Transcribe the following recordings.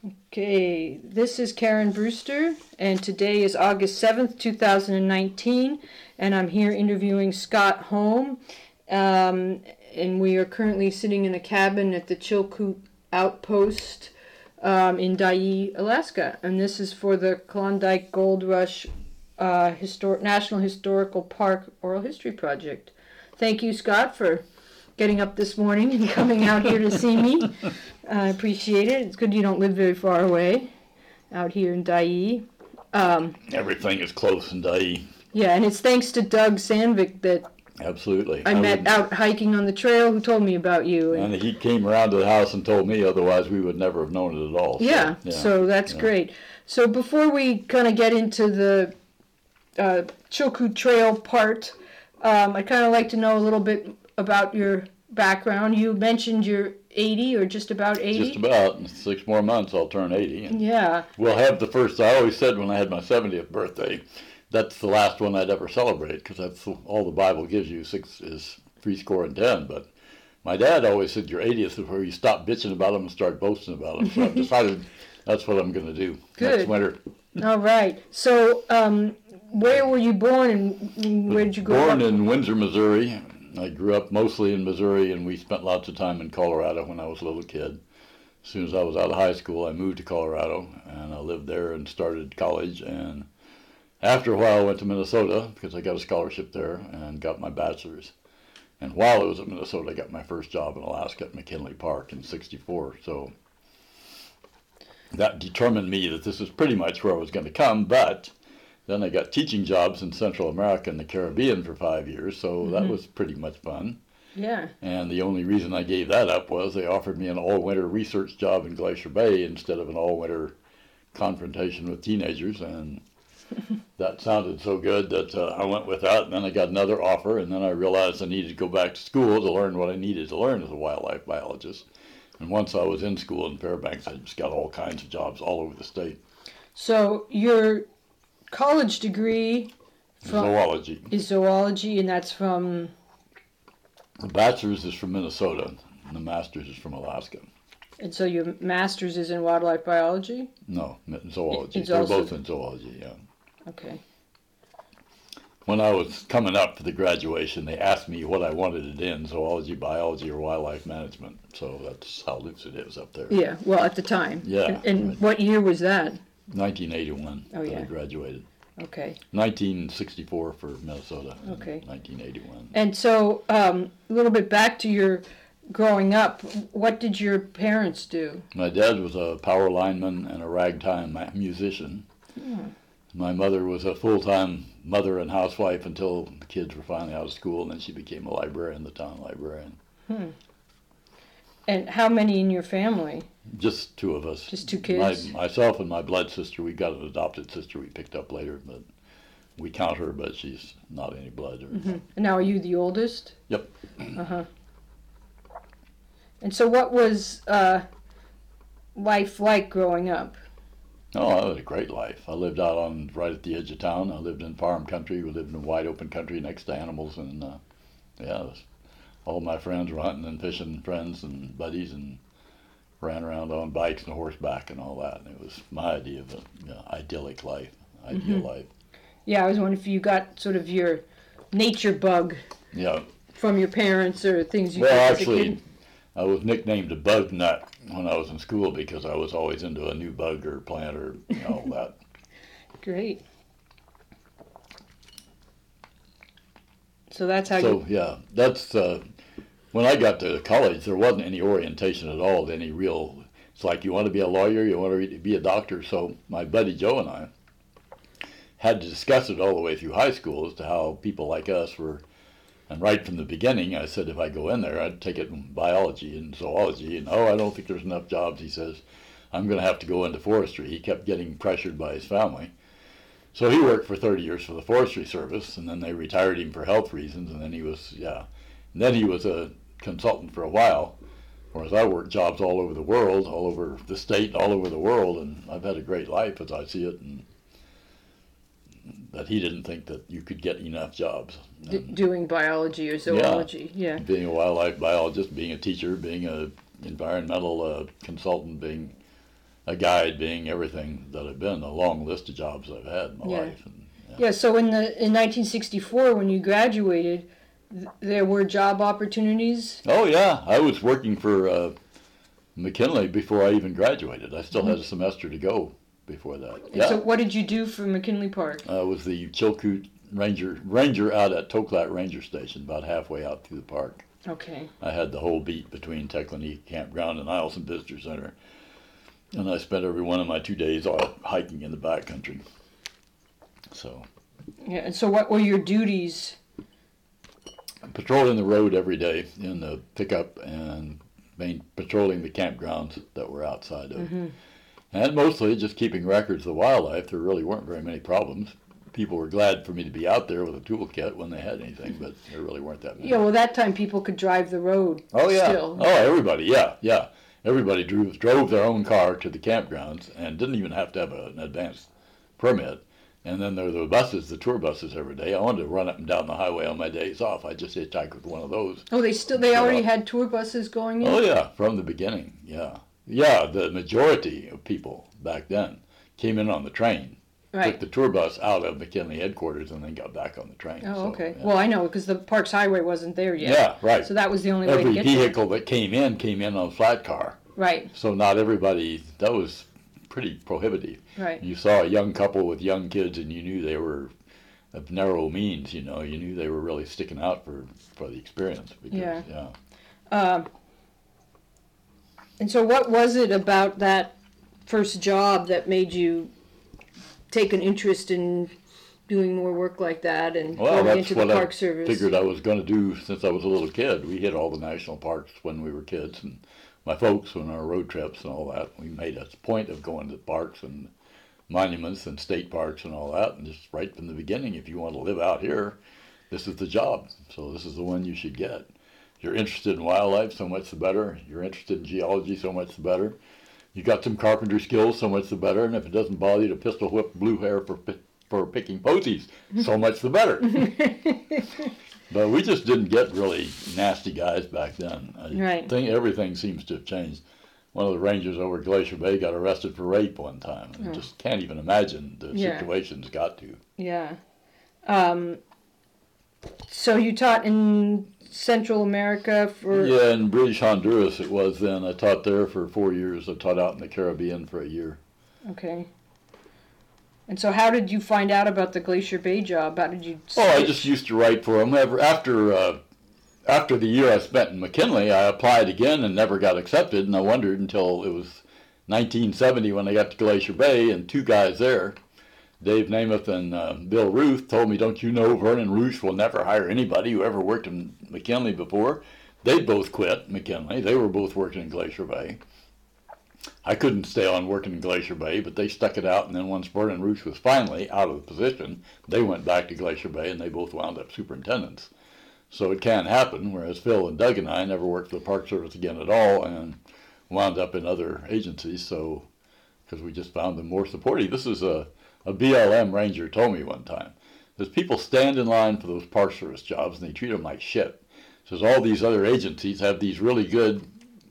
Okay, this is Karen Brewster, and today is August 7th, 2019, and I'm here interviewing Scott Holm, and we are currently sitting in a cabin at the Chilkoot Outpost in Dyea, Alaska, and this is for the Klondike Gold Rush National Historical Park Oral History Project. Thank you, Scott, for getting up this morning and coming out here to see me. I appreciate it. It's good you don't live very far away out here in Dyea. Everything is close in Dyea. Yeah, and it's thanks to Doug Sandvik that Absolutely. I met out hiking on the trail who told me about you. And he came around to the house and told me, otherwise we would never have known it at all. So that's great. So before we kind of get into the Chilkoot Trail part, I'd kind of like to know a little bit about your background. You mentioned you're 80 or just about 80? Just about. In 6 more months I'll turn 80. Yeah. We'll have the first, I always said when I had my 70th birthday, that's the last one I'd ever celebrate, because that's all the Bible gives you, 6 is 10. But my dad always said your 80th is where you stop bitching about them and start boasting about them. So I've decided that's what I'm going to do next winter. All right. So where were you born and where did you grow up? Born in Windsor, Missouri. I grew up mostly in Missouri, and we spent lots of time in Colorado when I was a little kid. As soon as I was out of high school, I moved to Colorado, and I lived there and started college. And after a while, I went to Minnesota because I got a scholarship there and got my bachelor's. And while I was at Minnesota, I got my first job in Alaska at McKinley Park in '64. So that determined me that this is pretty much where I was going to come, but then I got teaching jobs in Central America and the Caribbean for 5 years, so that was pretty much fun. Yeah. And the only reason I gave that up was they offered me an all-winter research job in Glacier Bay instead of an all-winter confrontation with teenagers, and that sounded so good that I went with that. And then I got another offer, and then I realized I needed to go back to school to learn what I needed to learn as a wildlife biologist. And once I was in school in Fairbanks, I just got all kinds of jobs all over the state. So your college degree is zoology, and that's from? The bachelor's is from Minnesota, and the master's is from Alaska. And so your master's is in wildlife biology? No, in zoology. It's They're also both in zoology, yeah. Okay. When I was coming up for the graduation, they asked me what I wanted it in, zoology, biology, or wildlife management. So that's how loose it is up there. Yeah, well, at the time. Yeah. And right. What year was that? 1981 Oh, yeah. I graduated. Okay. 1964 for Minnesota. Okay. 1981. And so a little bit back to your growing up, what did your parents do? My dad was a power lineman and a ragtime musician. My mother was a full-time mother and housewife until the kids were finally out of school, and then she became a librarian, the town librarian. And how many in your family? Just 2 of us. Just 2 kids? Myself and my blood sister. We got an adopted sister we picked up later, but we count her, but she's not any blood. And now are you the oldest? Yep. Uh-huh. And so what was life like growing up? Oh, it was a great life. I lived out right at the edge of town. I lived in farm country. We lived in wide open country next to animals, and all my friends were hunting and fishing, friends and buddies, and ran around on bikes and horseback and all that. And it was my idea of an idyllic life, ideal life. Yeah, I was wondering if you got sort of your nature bug from your parents or things you did as a kid. Well, actually, I was nicknamed a bug nut when I was in school because I was always into a new bug or plant or all that. Great. So that's how that's when I got to college, there wasn't any orientation at all to any real, it's like you want to be a lawyer, you want to be a doctor. So my buddy Joe and I had to discuss it all the way through high school as to how people like us were. And right from the beginning, I said if I go in there, I'd take it in biology and zoology. And, I don't think there's enough jobs. He says, I'm going to have to go into forestry. He kept getting pressured by his family. So he worked for 30 years for the Forestry Service, and then they retired him for health reasons. And then he was, And then he was a consultant for a while, whereas I worked jobs all over the world, all over the state, all over the world. And I've had a great life as I see it. And that he didn't think that you could get enough jobs. Doing biology or zoology, yeah. Being a wildlife biologist, being a teacher, being an environmental consultant, being a guide being everything that I've been, a long list of jobs I've had in my life. And, yeah. So in 1964, when you graduated, there were job opportunities. Oh yeah, I was working for McKinley before I even graduated. I still had a semester to go before that. Yeah. So what did you do for McKinley Park? I was the Chilkoot ranger out at Toklat Ranger Station, about halfway out through the park. Okay. I had the whole beat between Teclonique Campground and Eielson Visitor Center. And I spent every one of my 2 days hiking in the backcountry. So. Yeah, and so what were your duties? Patrolling the road every day in the pickup and patrolling the campgrounds that were outside of. Mm-hmm. And mostly just keeping records of the wildlife. There really weren't very many problems. People were glad for me to be out there with a toolkit when they had anything, but there really weren't that many. Yeah, well, that time people could drive the road. Oh yeah. Still. Oh, everybody. Yeah. Everybody drove their own car to the campgrounds and didn't even have to have an advanced permit. And then there were the buses, the tour buses every day. I wanted to run up and down the highway on my days off. I just hitchhiked with one of those. Oh, they already had tour buses going in? Oh yeah, from the beginning. Yeah. Yeah, the majority of people back then came in on the train. Right. Took the tour bus out of McKinley headquarters and then got back on the train. Oh, okay. Yeah. Well, I know, because the Parks Highway wasn't there yet. Yeah, right. So that was the only way to get Every vehicle that came in on a flat car. Right. So not everybody, that was pretty prohibitive. Right. You saw a young couple with young kids and you knew they were of narrow means, you knew they were really sticking out for the experience. Because, yeah. And so what was it about that first job that made you take an interest in doing more work like that and going into the Park Service? I figured I was going to do since I was a little kid. We hit all the national parks when we were kids, and my folks on our road trips and all that. We made a point of going to parks and monuments and state parks and all that, and just right from the beginning, if you want to live out here, this is the job. So this is the one you should get. If you're interested in wildlife, so much the better. You're interested in geology, so much the better. You got some carpenter skills, so much the better. And if it doesn't bother you to pistol whip blue hair for picking posies, so much the better. But we just didn't get really nasty guys back then. I think everything seems to have changed. One of the rangers over at Glacier Bay got arrested for rape one time. I just can't even imagine the situations got to. Yeah. So you taught in Central America for... Yeah, in British Honduras it was then. I taught there for 4 years. I taught out in the Caribbean for a year. Okay. And so how did you find out about the Glacier Bay job? How did you... I just used to write for them. After the year I spent in McKinley, I applied again and never got accepted, and I wondered until it was 1970 when I got to Glacier Bay, and two guys there, Dave Namath and Bill Ruth, told me, don't you know Vernon Roosh will never hire anybody who ever worked in McKinley before? They'd both quit McKinley. They were both working in Glacier Bay. I couldn't stay on working in Glacier Bay, but they stuck it out, and then once Vernon Roosh was finally out of the position, they went back to Glacier Bay, and they both wound up superintendents. So it can happen, whereas Phil and Doug and I never worked for the Park Service again at all and wound up in other agencies, so because we just found them more supportive. This is a BLM ranger told me one time. Says people stand in line for those Park Service jobs and they treat them like shit. Says all these other agencies have these really good,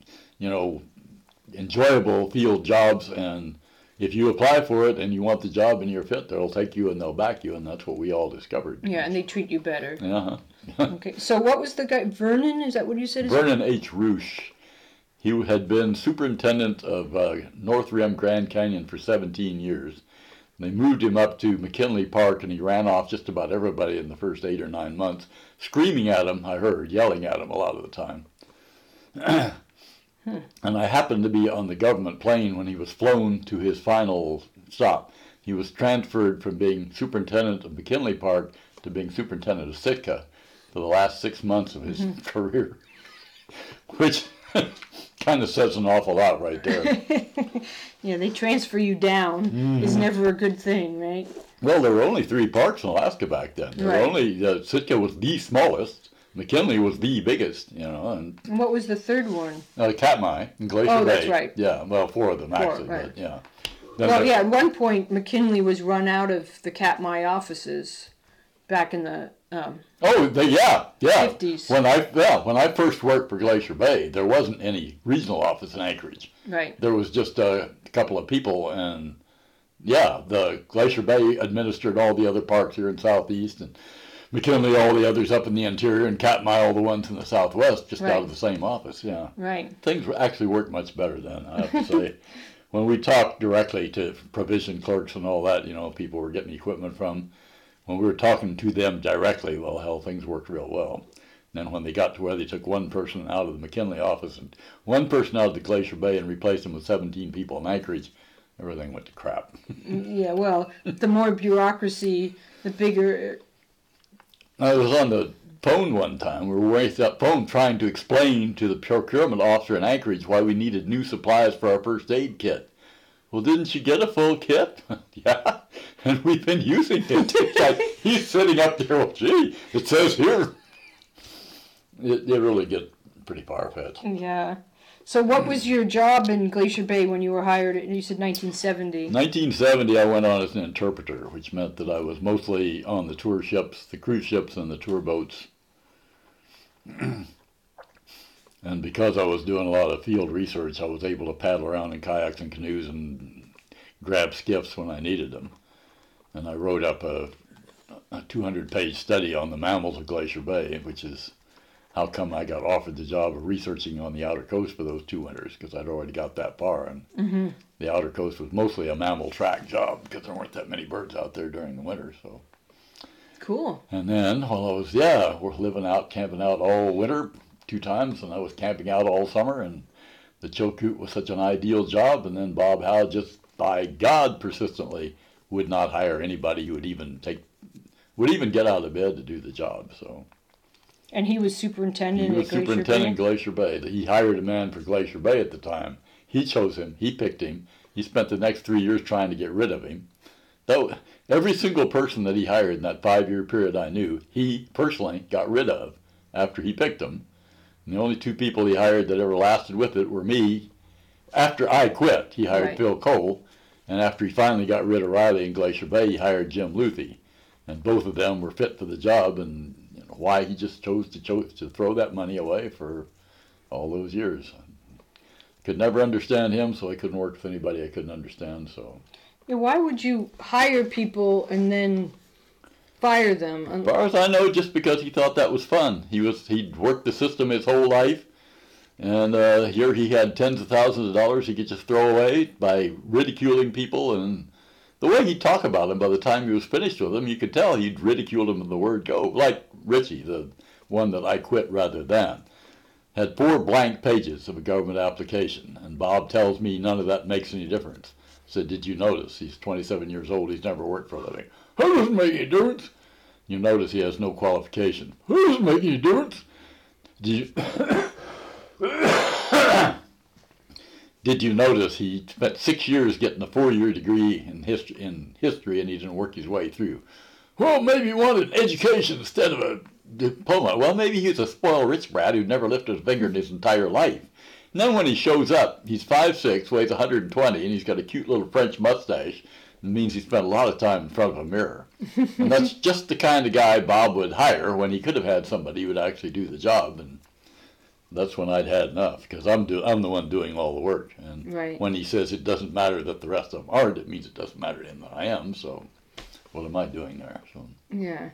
enjoyable field jobs, and if you apply for it and you want the job and you're fit, they'll take you and they'll back you, and that's what we all discovered. Yeah, and they treat you better. Uh-huh. Okay, so what was the guy, Vernon, is that what you said? Vernon H. Roosh. He had been superintendent of North Rim Grand Canyon for 17 years. They moved him up to McKinley Park, and he ran off just about everybody in the first 8 or 9 months, screaming at him, I heard, yelling at him a lot of the time. And I happened to be on the government plane when he was flown to his final stop. He was transferred from being superintendent of McKinley Park to being superintendent of Sitka for the last 6 months of his career, which kind of says an awful lot right there. Yeah, they transfer you down is never a good thing, right? Well, there were only 3 parks in Alaska back then. There were only Sitka was the smallest. McKinley was the biggest, and what was the third one? Katmai and Glacier Bay. Oh, that's right. Yeah, well, 4 of them actually, right. but yeah. At one point, McKinley was run out of the Katmai offices back in the 50s. When I first worked for Glacier Bay, there wasn't any regional office in Anchorage. Right. There was just a couple of people, and yeah, the Glacier Bay administered all the other parks here in Southeast, and McKinley all the others up in the interior, and Katmai all the ones in the Southwest, just out of the same office. Yeah, right. Things actually worked much better then, I have to say. When we talked directly to provision clerks and all that, people were getting equipment from. When we were talking to them directly, well, hell, things worked real well. And then when they got to where they took one person out of the McKinley office and one person out of the Glacier Bay and replaced them with 17 people in Anchorage, everything went to crap. Yeah, well, the more bureaucracy, the bigger. I was on the phone one time. We were waiting that phone trying to explain to the procurement officer in Anchorage why we needed new supplies for our first aid kit. Well, didn't you get a full kit? Yeah, and we've been using it. It's like he's sitting up there, well, gee, it says here. It really gets pretty far-fetched. Yeah. So what was your job in Glacier Bay when you were hired? You said 1970. 1970, I went on as an interpreter, which meant that I was mostly on the tour ships, the cruise ships, and the tour boats. And because I was doing a lot of field research, I was able to paddle around in kayaks and canoes and grab skiffs when I needed them. And I wrote up a 200-page study on the mammals of Glacier Bay, which is how come I got offered the job of researching on the outer coast for those 2 winters, because I'd already got that far. And the outer coast was mostly a mammal track job because there weren't that many birds out there during the winter. So cool. And then while I was, we're living out, camping out all winter 2 times, and I was camping out all summer, and the Chilkoot was such an ideal job. And then Bob Howe just, by God, persistently would not hire anybody who would even get out of bed to do the job. So. And he was superintendent at Glacier Bay? He was superintendent Glacier Bay. He hired a man for Glacier Bay at the time. He chose him. He picked him. He spent the next 3 years trying to get rid of him. Though every single person that he hired in that 5-year period I knew, he personally got rid of after he picked them. And the only 2 people he hired that ever lasted with it were me. After I quit, he hired Phil Cole. And after he finally got rid of Riley in Glacier Bay, he hired Jim Luthie. And both of them were fit for the job, and why he just chose to throw that money away for all those years. Could never understand him, so I couldn't work with anybody I couldn't understand. So. Yeah, why would you hire people and then fire them? As far as I know, just because he thought that was fun. He'd worked the system his whole life, and here he had tens of thousands of dollars he could just throw away by ridiculing people. And the way he'd talk about them, by the time he was finished with them, you could tell he'd ridiculed them in the word go. Like Richie, the one that I quit rather than, had 4 blank pages of a government application, and Bob tells me none of that makes any difference. I said, did you notice? He's 27 years old, he's never worked for a living. That doesn't make any difference. You notice he has no qualification. That doesn't make any difference. Did you notice he spent 6 years getting a 4-year degree in history, and he didn't work his way through? Well, maybe he wanted an education instead of a diploma. Well, maybe he was a spoiled rich brat who never lifted a finger in his entire life. And then when he shows up, he's 5'6", weighs 120, and he's got a cute little French mustache. It means he spent a lot of time in front of a mirror. And that's just the kind of guy Bob would hire when he could have had somebody who would actually do the job. And that's when I'd had enough, because I'm the one doing all the work. And when he says it doesn't matter that the rest of them aren't, it means it doesn't matter to him that I am. So what am I doing there? So. Yeah.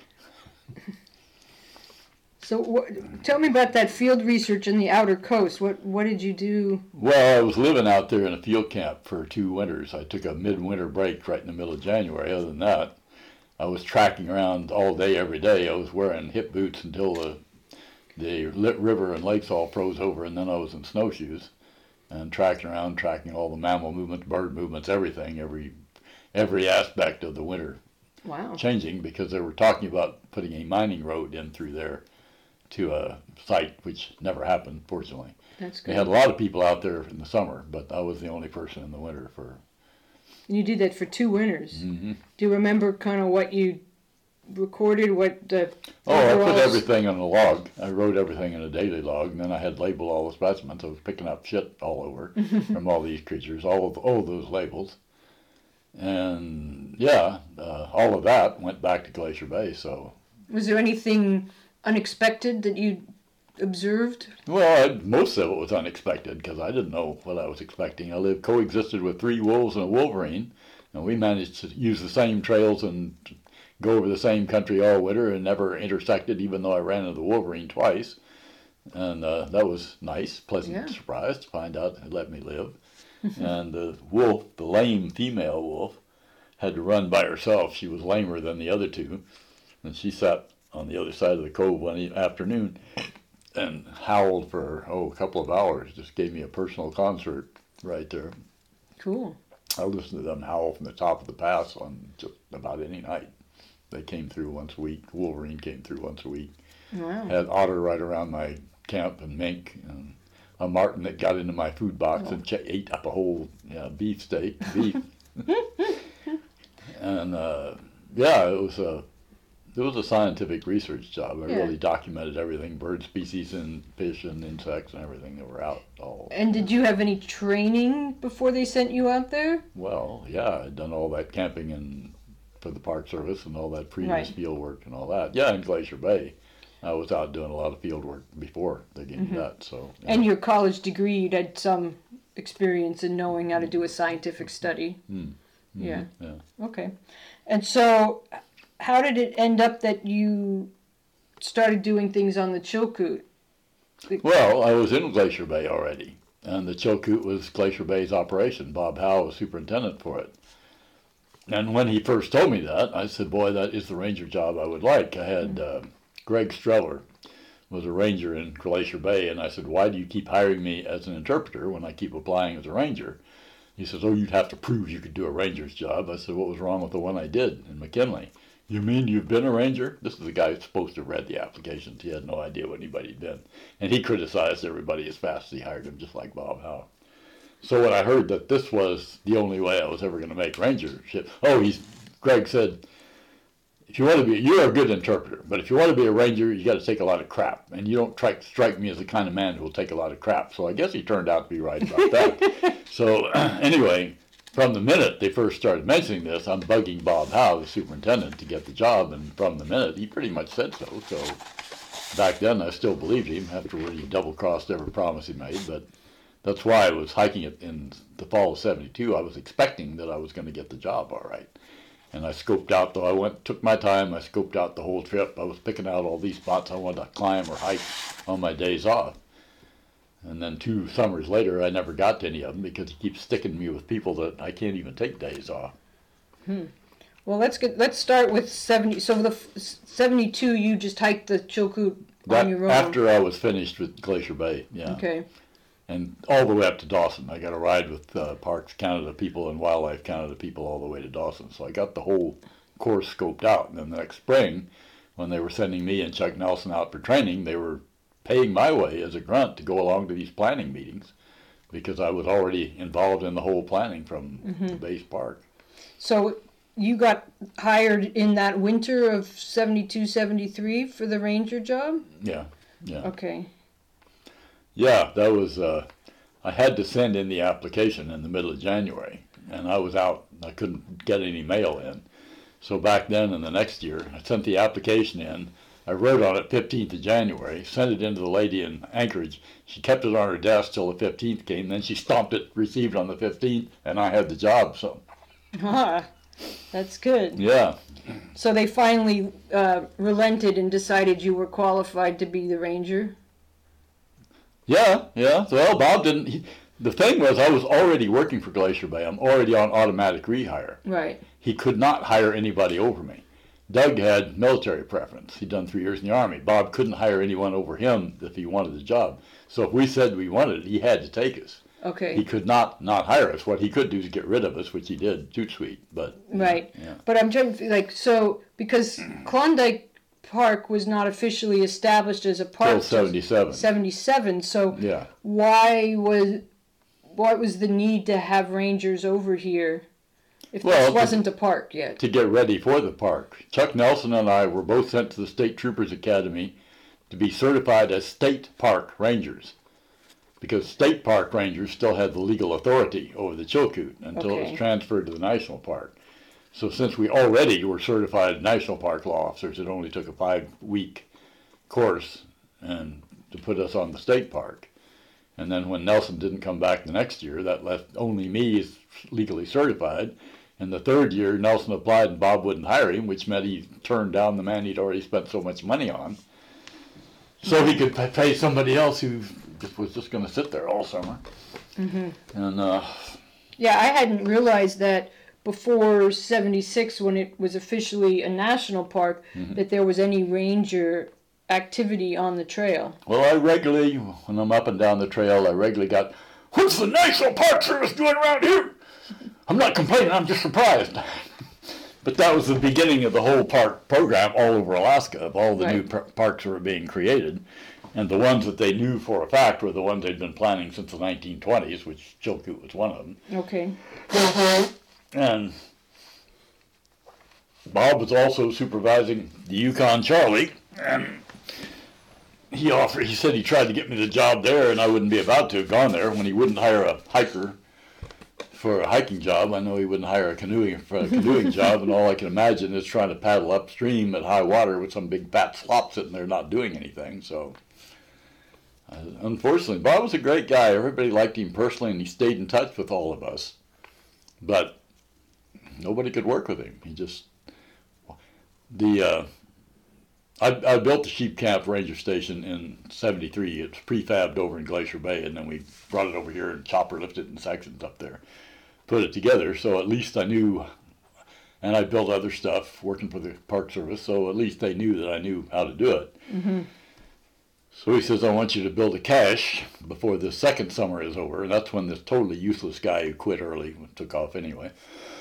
So tell me about that field research in the outer coast. What did you do? Well, I was living out there in a field camp for 2 winters. I took a midwinter break right in the middle of January. Other than that, I was tracking around all day, every day. I was wearing hip boots until the river and lakes all froze over, and then I was in snowshoes and tracking around, tracking all the mammal movements, bird movements, everything, every aspect of the winter. Wow. Changing, because they were talking about putting a mining road in through there to a site, which never happened, fortunately. That's good. They had a lot of people out there in the summer, but I was the only person in the winter for. And you did that for 2 winters. Mm-hmm. Do you remember kind of what you recorded? What the? I put everything on a log. I wrote everything in a daily log, and then I had labeled all the specimens. I was picking up shit all over from all these creatures, all of those labels, and all of that went back to Glacier Bay. So. Was there anything unexpected that you observed? Well, most of it was unexpected because I didn't know what I was expecting. I coexisted with 3 wolves and a wolverine, and we managed to use the same trails and go over the same country all winter and never intersected, even though I ran into the wolverine twice. And that was nice, pleasant surprise to find out it let me live. And the wolf, the lame female wolf, had to run by herself. She was lamer than the other 2, and she sat on the other side of the cove one afternoon and howled for a couple of hours. Just gave me a personal concert right there. Cool. I listened to them howl from the top of the pass on just about any night. They came through once a week. Wolverine came through once a week. Wow. Had otter right around my camp and mink. And a marten that got into my food box and ate up a whole beef. And it was a scientific research job. I really documented everything, bird species and fish and insects and everything that were out. And did you have any training before they sent you out there? Well, yeah, I'd done all that camping for the Park Service and all that previous field work and all that. Yeah, in Glacier Bay. I was out doing a lot of field work before they gave me that. So. Yeah. And your college degree, you had some experience in knowing how to do a scientific study. Yeah. Okay. And so, how did it end up that you started doing things on the Chilkoot? Well, I was in Glacier Bay already, and the Chilkoot was Glacier Bay's operation. Bob Howe was superintendent for it. And when he first told me that, I said, boy, that is the ranger job I would like. I had Greg Streller was a ranger in Glacier Bay, and I said, why do you keep hiring me as an interpreter when I keep applying as a ranger? He says, oh, you'd have to prove you could do a ranger's job. I said, what was wrong with the one I did in McKinley? You mean you've been a ranger? This is the guy who's supposed to have read the applications. He had no idea what anybody had been. And he criticized everybody as fast as he hired him, just like Bob Howe. So when I heard that this was the only way I was ever going to make rangership, Greg said, if you want to be, you're a good interpreter, but if you want to be a ranger, you got to take a lot of crap. And you don't strike me as the kind of man who will take a lot of crap. So I guess he turned out to be right about that. So anyway, from the minute they first started mentioning this, I'm bugging Bob Howe, the superintendent, to get the job. And from the minute, he pretty much said so. So back then, I still believed him. Afterward, he double-crossed every promise he made. But that's why I was hiking it in the fall of '72. I was expecting that I was going to get the job all right. And I scoped out, took my time, I scoped out the whole trip. I was picking out all these spots I wanted to climb or hike on my days off. And then 2 summers later, I never got to any of them because he keeps sticking me with people that I can't even take days off. Well, let's start with 70. So the 72, you just hiked the Chilkoot on your own? After I was finished with Glacier Bay, yeah. Okay. And all the way up to Dawson. I got a ride with Parks Canada people and Wildlife Canada people all the way to Dawson. So I got the whole course scoped out. And then the next spring, when they were sending me and Chuck Nelson out for training, they were paying my way as a grunt to go along to these planning meetings because I was already involved in the whole planning from the base park. So you got hired in that winter of 72, 73 for the ranger job? Yeah. Okay. Yeah, that was, I had to send in the application in the middle of January, and I was out. I couldn't get any mail in. So back then in the next year, I sent the application in. I wrote on it 15th of January, sent it in to the lady in Anchorage. She kept it on her desk till the 15th came. Then she stomped it, received on the 15th, and I had the job. So. That's good. Yeah. So they finally relented and decided you were qualified to be the ranger? Yeah. Well, Bob didn't. The thing was, I was already working for Glacier Bay. I'm already on automatic rehire. Right. He could not hire anybody over me. Doug had military preference. He'd done 3 years in the Army. Bob couldn't hire anyone over him if he wanted the job. So if we said we wanted it, he had to take us. Okay. He could not hire us. What he could do is get rid of us, which he did, toot sweet. But right. Yeah. But I'm trying to so because Klondike Park was not officially established as a park until 77. 77. So yeah. What was the need to have rangers over here if this wasn't a park yet? To get ready for the park. Chuck Nelson and I were both sent to the State Troopers Academy to be certified as state park rangers, because state park rangers still had the legal authority over the Chilkoot until it was transferred to the national park. So since we already were certified national park law officers, it only took a 5-week course, and to put us on the state park. And then when Nelson didn't come back the next year, that left only me as legally certified. And the third year, Nelson applied and Bob wouldn't hire him, which meant he turned down the man he'd already spent so much money on. So he could pay somebody else who was just going to sit there all summer. Mm-hmm. And yeah, I hadn't realized that before '76, when it was officially a national park, that there was any ranger activity on the trail. Well, I regularly, when I'm up and down the trail, I regularly got, "What's the National Park Service doing around here?" I'm not complaining, I'm just surprised. But that was the beginning of the whole park program all over Alaska, of all the new parks that were being created. And the ones that they knew for a fact were the ones they'd been planning since the 1920s, which Chilkoot was one of them. Okay. And Bob was also supervising the Yukon Charlie, and he said he tried to get me the job there, and I wouldn't be about to have gone there when he wouldn't hire a hiker for a hiking job. I know he wouldn't hire a canoeing job, and all I can imagine is trying to paddle upstream at high water with some big fat slop sitting there not doing anything. So, unfortunately, Bob was a great guy. Everybody liked him personally, and he stayed in touch with all of us. But nobody could work with him. He just I built the Sheep Camp Ranger Station in '73. It's prefabbed over in Glacier Bay, and then we brought it over here and chopper lifted in sections up there, put it together. So at least I knew, and I built other stuff working for the Park Service. So at least they knew that I knew how to do it. Mm-hmm. So he says, "I want you to build a cache before the second summer is over," and that's when this totally useless guy who quit early took off anyway.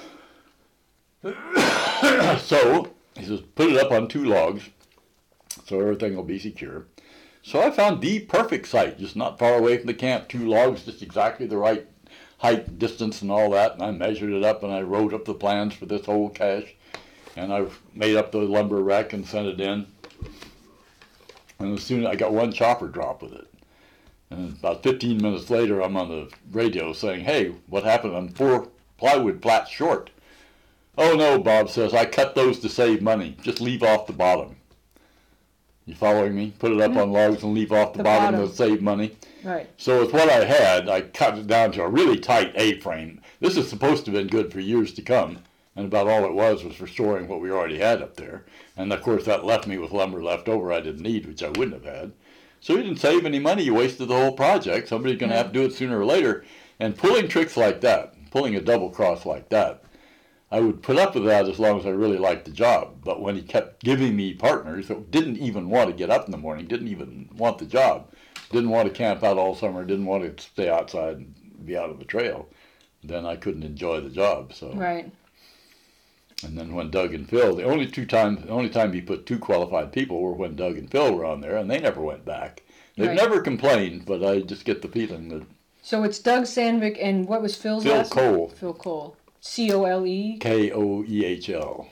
So he says, "Put it up on 2 logs. So everything will be secure." So I found the perfect site, just not far away from the camp, 2 logs, just exactly the right height, distance, and all that. And I measured it up, and I wrote up the plans for this whole cache. And I made up the lumber rack and sent it in. And as soon as I got 1 chopper drop with it. And about 15 minutes later, I'm on the radio saying, "Hey, what happened? I'm 4 plywood plats short." "Oh no," Bob says, "I cut those to save money. Just leave off the bottom." You following me? Put it up on logs and leave off the bottom to save money. Right. So with what I had, I cut it down to a really tight A-frame. This is supposed to have been good for years to come, and about all it was restoring what we already had up there. And of course that left me with lumber left over I didn't need, which I wouldn't have had. So you didn't save any money, you wasted the whole project. Somebody's going to have to do it sooner or later. And pulling tricks like that, pulling a double cross like that, I would put up with that as long as I really liked the job. But when he kept giving me partners that didn't even want to get up in the morning, didn't even want the job, didn't want to camp out all summer, didn't want to stay outside and be out of the trail, then I couldn't enjoy the job. So. Right. And then when Doug and Phil, the only time he put 2 qualified people were when Doug and Phil were on there, and they never went back. They've never complained, but I just get the feeling that. So it's Doug Sandvik and what was Phil's last name? Cole. Phil Cole. Cole? Koehl.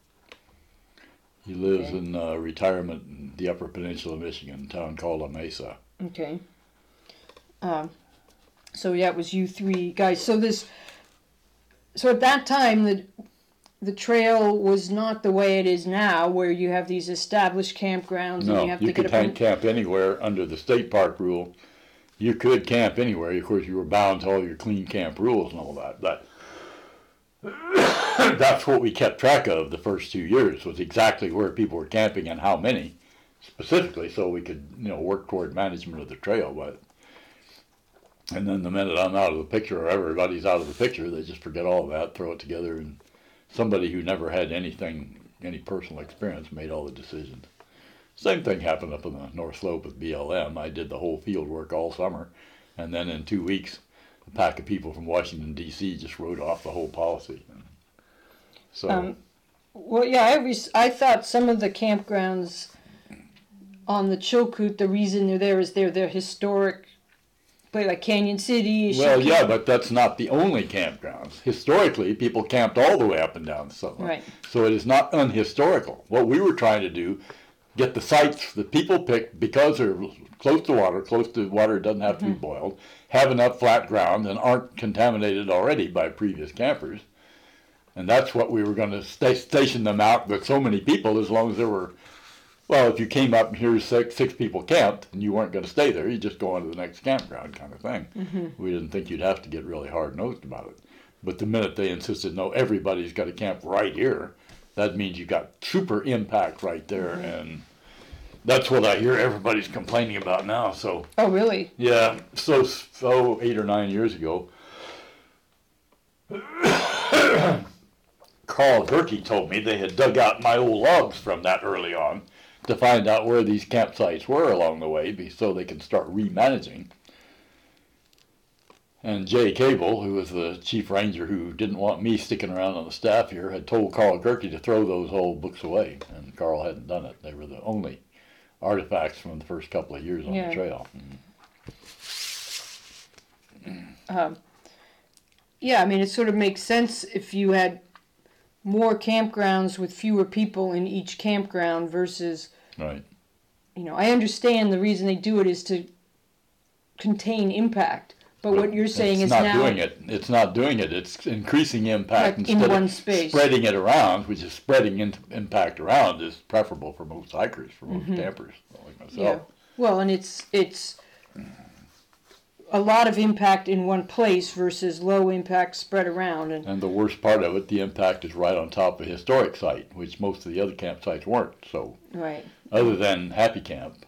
He lives in retirement in the Upper Peninsula of Michigan, a town called La Mesa. Okay. So yeah, it was you 3 guys. So at that time, the trail was not the way it is now, where you have these established campgrounds. No, and you have to could camp anywhere under the state park rule. You could camp anywhere. Of course, you were bound to all your clean camp rules and all that, but that's what we kept track of the first 2 years, was exactly where people were camping and how many, specifically, so we could work toward management of the trail. But and then the minute I'm out of the picture, or everybody's out of the picture, they just forget all of that, throw it together, and somebody who never had any personal experience made all the decisions. Same thing happened up on the North Slope with BLM. I did the whole field work all summer, and then in 2 weeks, a pack of people from Washington, D.C. just wrote off the whole policy. So, well, yeah, I thought some of the campgrounds on the Chilkoot, the reason they're there is they're historic, like Canyon City. Well, yeah, but that's not the only campgrounds. Historically, people camped all the way up and down the Summit. Right. So it is not unhistorical. What we were trying to do, get the sites that people picked because they're close to water doesn't have to be boiled, have enough flat ground and aren't contaminated already by previous campers. And that's what we were going to station them out with so many people, as long as there were Well, if you came up and here's six people camped and you weren't going to stay there, you just go on to the next campground kind of thing. Mm-hmm. We didn't think you'd have to get really hard-nosed about it. But the minute they insisted, no, everybody's got to camp right here, that means you got super impact right there. Mm-hmm. And that's what I hear everybody's complaining about now. So Oh, really? yeah, so 8 or 9 years ago, Carl Gerke told me they had dug out my old logs from that early on to find out where these campsites were along the way so they could start remanaging. And Jay Cable, who was the chief ranger who didn't want me sticking around on the staff here, had told Carl Gerke to throw those old books away, and Carl hadn't done it. They were the only artifacts from the first couple of years on the trail. Yeah, I mean, it sort of makes sense if you had more campgrounds with fewer people in each campground versus, Right. you know, I understand the reason they do it is to contain impact. But what you're saying is now... It's not doing it. It's increasing impact in instead one of space. Spreading it around, which is spreading impact around is preferable for most hikers, for most campers, like myself. Yeah. Well, and it's a lot of impact in one place versus low impact spread around. And the worst part of it, the impact is right on top of a historic site, which most of the other campsites weren't. So, right. Other than Happy Camp,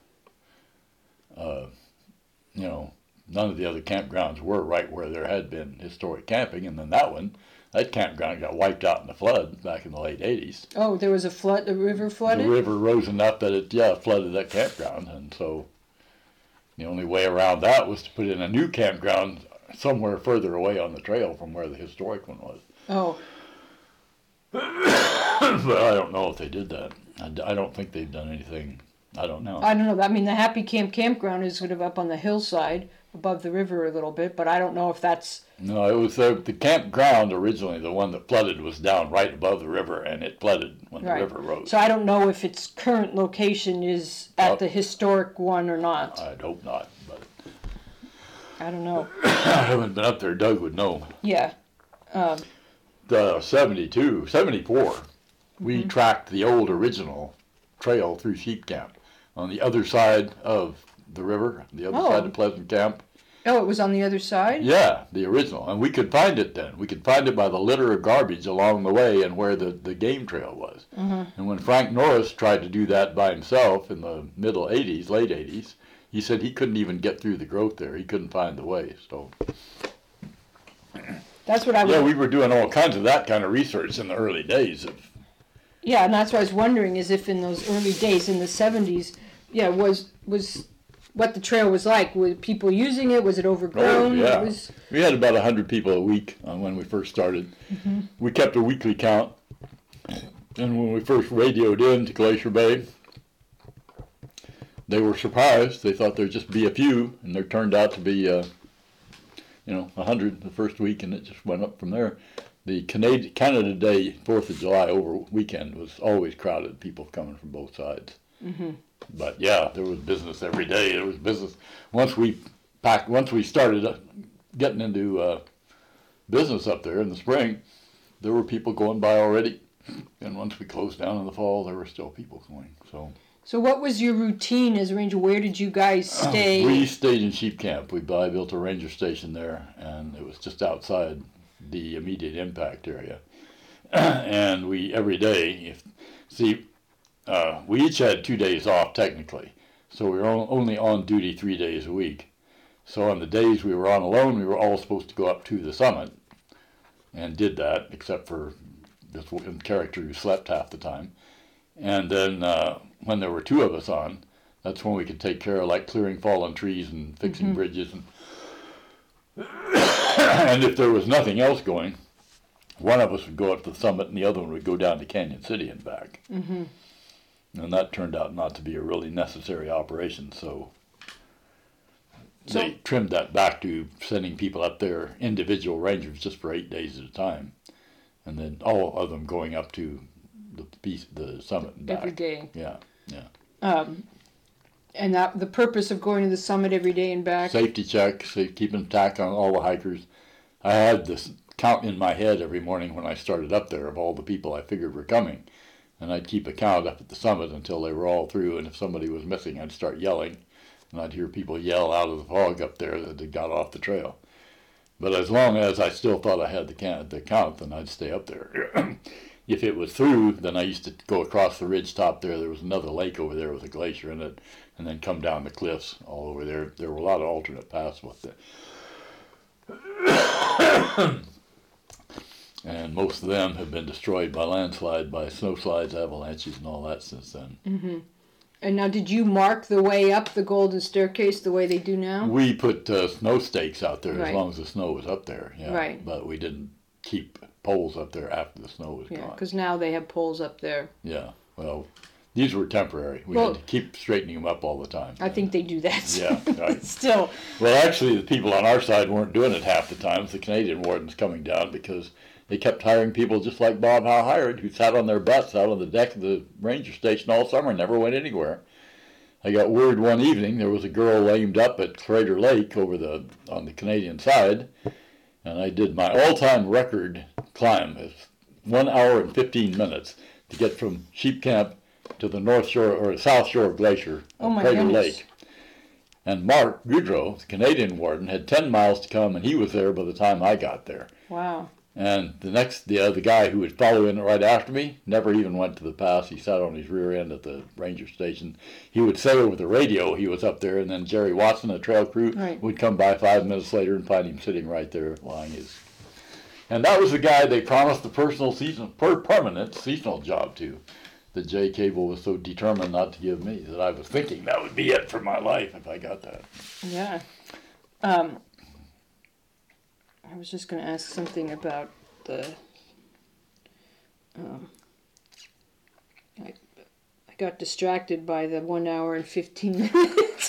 you know, none of the other campgrounds were right where there had been historic camping. And then that campground got wiped out in the flood back in the late 80s. Oh, there was a flood, the river flooded? The river rose enough that it flooded that campground. And so the only way around that was to put in a new campground somewhere further away on the trail from where the historic one was. Oh. But I don't know if they did that. I don't think they've done anything. I don't know. I don't know. I mean, the Happy Camp campground is sort of up on the hillside above the river a little bit, but I don't know if that's... No, it was the campground originally, the one that flooded, was down right above the river, and it flooded when the river rose. So I don't know if its current location is at the historic one or not. I'd hope not, but... I don't know. I haven't been up there. Doug would know. Yeah. The 74, we tracked the old original trail through Sheep Camp on the other side of the river, the other side of Pleasant Camp. Oh, it was on the other side? Yeah, the original. And we could find it then. We could find it by the litter of garbage along the way and where the game trail was. And when Frank Norris tried to do that by himself in the late 80s, he said he couldn't even get through the growth there. He couldn't find the way. So that's what I was... Yeah, we were doing all kinds of that kind of research in the early days of... Yeah, and that's what I was wondering, is if in those early days, in the 70s, was what the trail was like. Were people using it? Was it overgrown? Oh, yeah. We had about 100 people a week when we first started. We kept a weekly count. And when we first radioed in to Glacier Bay, they were surprised. They thought there'd just be a few, and there turned out to be, 100 the first week, and it just went up from there. The Canada Day, 4th of July over weekend was always crowded, people coming from both sides. But yeah, there was business every day. There was business. Once we started getting into business up there in the spring, there were people going by already. And once we closed down in the fall, there were still people going. So what was your routine as a ranger? Where did you guys stay? We stayed in Sheep Camp. We built a ranger station there, and it was just outside the immediate impact area. And we, every day, we each had 2 days off technically. So we were only on duty 3 days a week. So on the days we were on alone, we were all supposed to go up to the summit, and did that, except for this one character who slept half the time. And then when there were two of us on, that's when we could take care of like clearing fallen trees and fixing bridges. And if there was nothing else going, one of us would go up to the summit and the other one would go down to Canyon City and back. And that turned out not to be a really necessary operation, so they trimmed that back to sending people up there, individual rangers, just for 8 days at a time. And then all of them going up to the summit and back. Every day. Yeah. And that the purpose of going to the summit every day and back? Safety checks, keeping track on all the hikers. I had this count in my head every morning when I started up there of all the people I figured were coming. and I'd keep a count up at the summit until they were all through, and if somebody was missing, I'd start yelling, and I'd hear people yell out of the fog up there that they got off the trail. But as long as I still thought I had the count, then I'd stay up there. If it was through, then I used to go across the ridge top there. There was another lake over there with a glacier in it, and then come down the cliffs all over there. There were a lot of alternate paths with it. And most of them have been destroyed by landslide, by snowslides, avalanches, and all that since then. Mm-hmm. And now, did you mark the way up the Golden Staircase the way they do now? We put snow stakes out there Right. as long as the snow was up there. Yeah. Right. But we didn't keep poles up there after the snow was Yeah, gone. because now they have poles up there. Yeah. Well, these were temporary. We Well, had to keep straightening them up all the time. I think they do that. Yeah, right. Still. Well, actually, the people on our side weren't doing it half the time. The Canadian wardens coming down because they kept hiring people just like Bob Howe hired, who sat on their butts out on the deck of the ranger station all summer and never went anywhere. I got word one evening there was a girl lamed up at Crater Lake on the Canadian side, and I did my all-time record climb. It's 1 hour and 15 minutes to get from Sheep Camp to the north shore or south shore of Glacier, Crater goodness. Lake. And Mark Goudreau, the Canadian warden, had 10 miles to come, and he was there by the time I got there. Wow. And the guy who would follow in right after me never even went to the pass. He sat on his rear end at the ranger station. He would say over the radio he was up there, and then Jerry Watson, the trail crew, Right. would come by 5 minutes later and find him sitting right there lying his. And that was the guy they promised the permanent seasonal job to, that Jay Cable was so determined not to give me, that I was thinking that would be it for my life if I got that. Yeah. I was just going to ask something about the. I got distracted by the 1 hour and 15 minutes.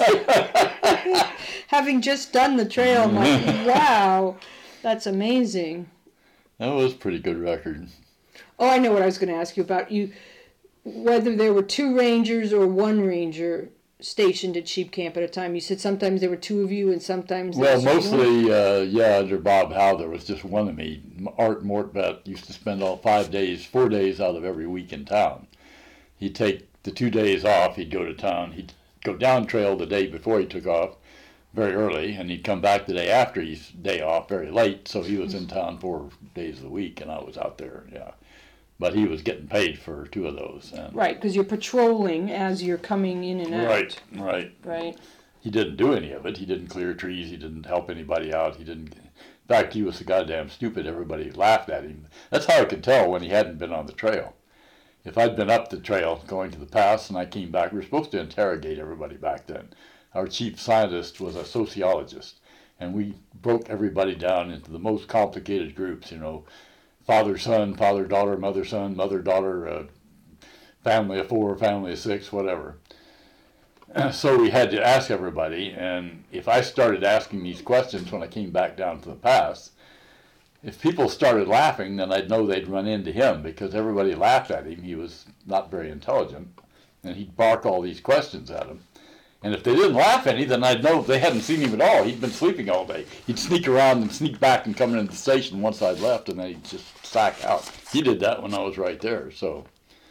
Having just done the trail, I'm like, wow, that's amazing. That was a pretty good record. Oh, I know what I was going to ask you about. Whether there were 2 rangers or 1 ranger stationed at Sheep Camp at a time. You said sometimes there were 2 of you and sometimes there Well, was one? mostly, under Bob Howe, there was just one of me. Art Mortbett used to spend all 4 days out of every week in town. He'd take the 2 days off, he'd go to town, he'd go down trail the day before he took off, very early, and he'd come back the day after his day off, very late, so he was in town 4 days a week, and I was out there, yeah. But he was getting paid for 2 of those. And Right, because you're patrolling as you're coming in and out. Right. He didn't do any of it. He didn't clear trees. He didn't help anybody out. In fact, he was so goddamn stupid, everybody laughed at him. That's how I could tell when he hadn't been on the trail. If I'd been up the trail going to the pass and I came back, we were supposed to interrogate everybody back then. Our chief scientist was a sociologist, and we broke everybody down into the most complicated groups, father, son, father, daughter, mother, son, mother, daughter, family of 4, family of 6, whatever. So we had to ask everybody, and if I started asking these questions when I came back down to the pass, if people started laughing, then I'd know they'd run into him, because everybody laughed at him. He was not very intelligent, and he'd bark all these questions at them. And if they didn't laugh any, then I'd know they hadn't seen him at all. He'd been sleeping all day. He'd sneak around and sneak back and come into the station once I'd left, and then he'd just sack out. He did that when I was right there. So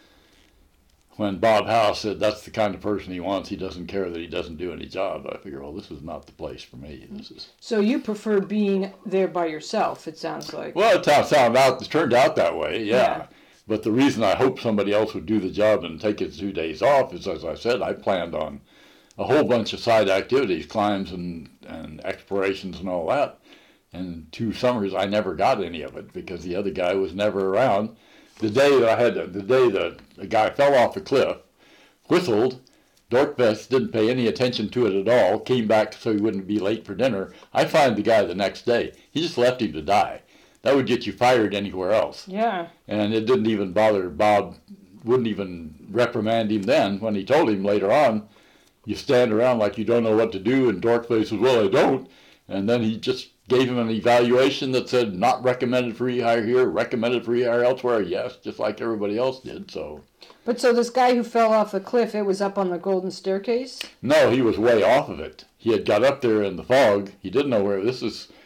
when Bob Howe said that's the kind of person he wants, he doesn't care that he doesn't do any job, I figure, well, this is not the place for me. So you prefer being there by yourself, it sounds like. Well, it turned out that way, yeah. But the reason I hoped somebody else would do the job and take his 2 days off is, as I said, I planned on a whole bunch of side activities, climbs and explorations and all that. And 2 summers, I never got any of it because the other guy was never around. The day the guy fell off the cliff, whistled, Dorkvest didn't pay any attention to it at all, came back so he wouldn't be late for dinner. I find the guy the next day. He just left him to die. That would get you fired anywhere else. Yeah. And it didn't even bother Bob, wouldn't even reprimand him then. When he told him later on, you stand around like you don't know what to do, and Dorkface says, well, I don't. And then he just gave him an evaluation that said, not recommended for rehire here, recommended for rehire elsewhere, yes, just like everybody else did, so. But so this guy who fell off the cliff, it was up on the Golden Staircase? No, he was way off of it. He had got up there in the fog. He didn't know where, this is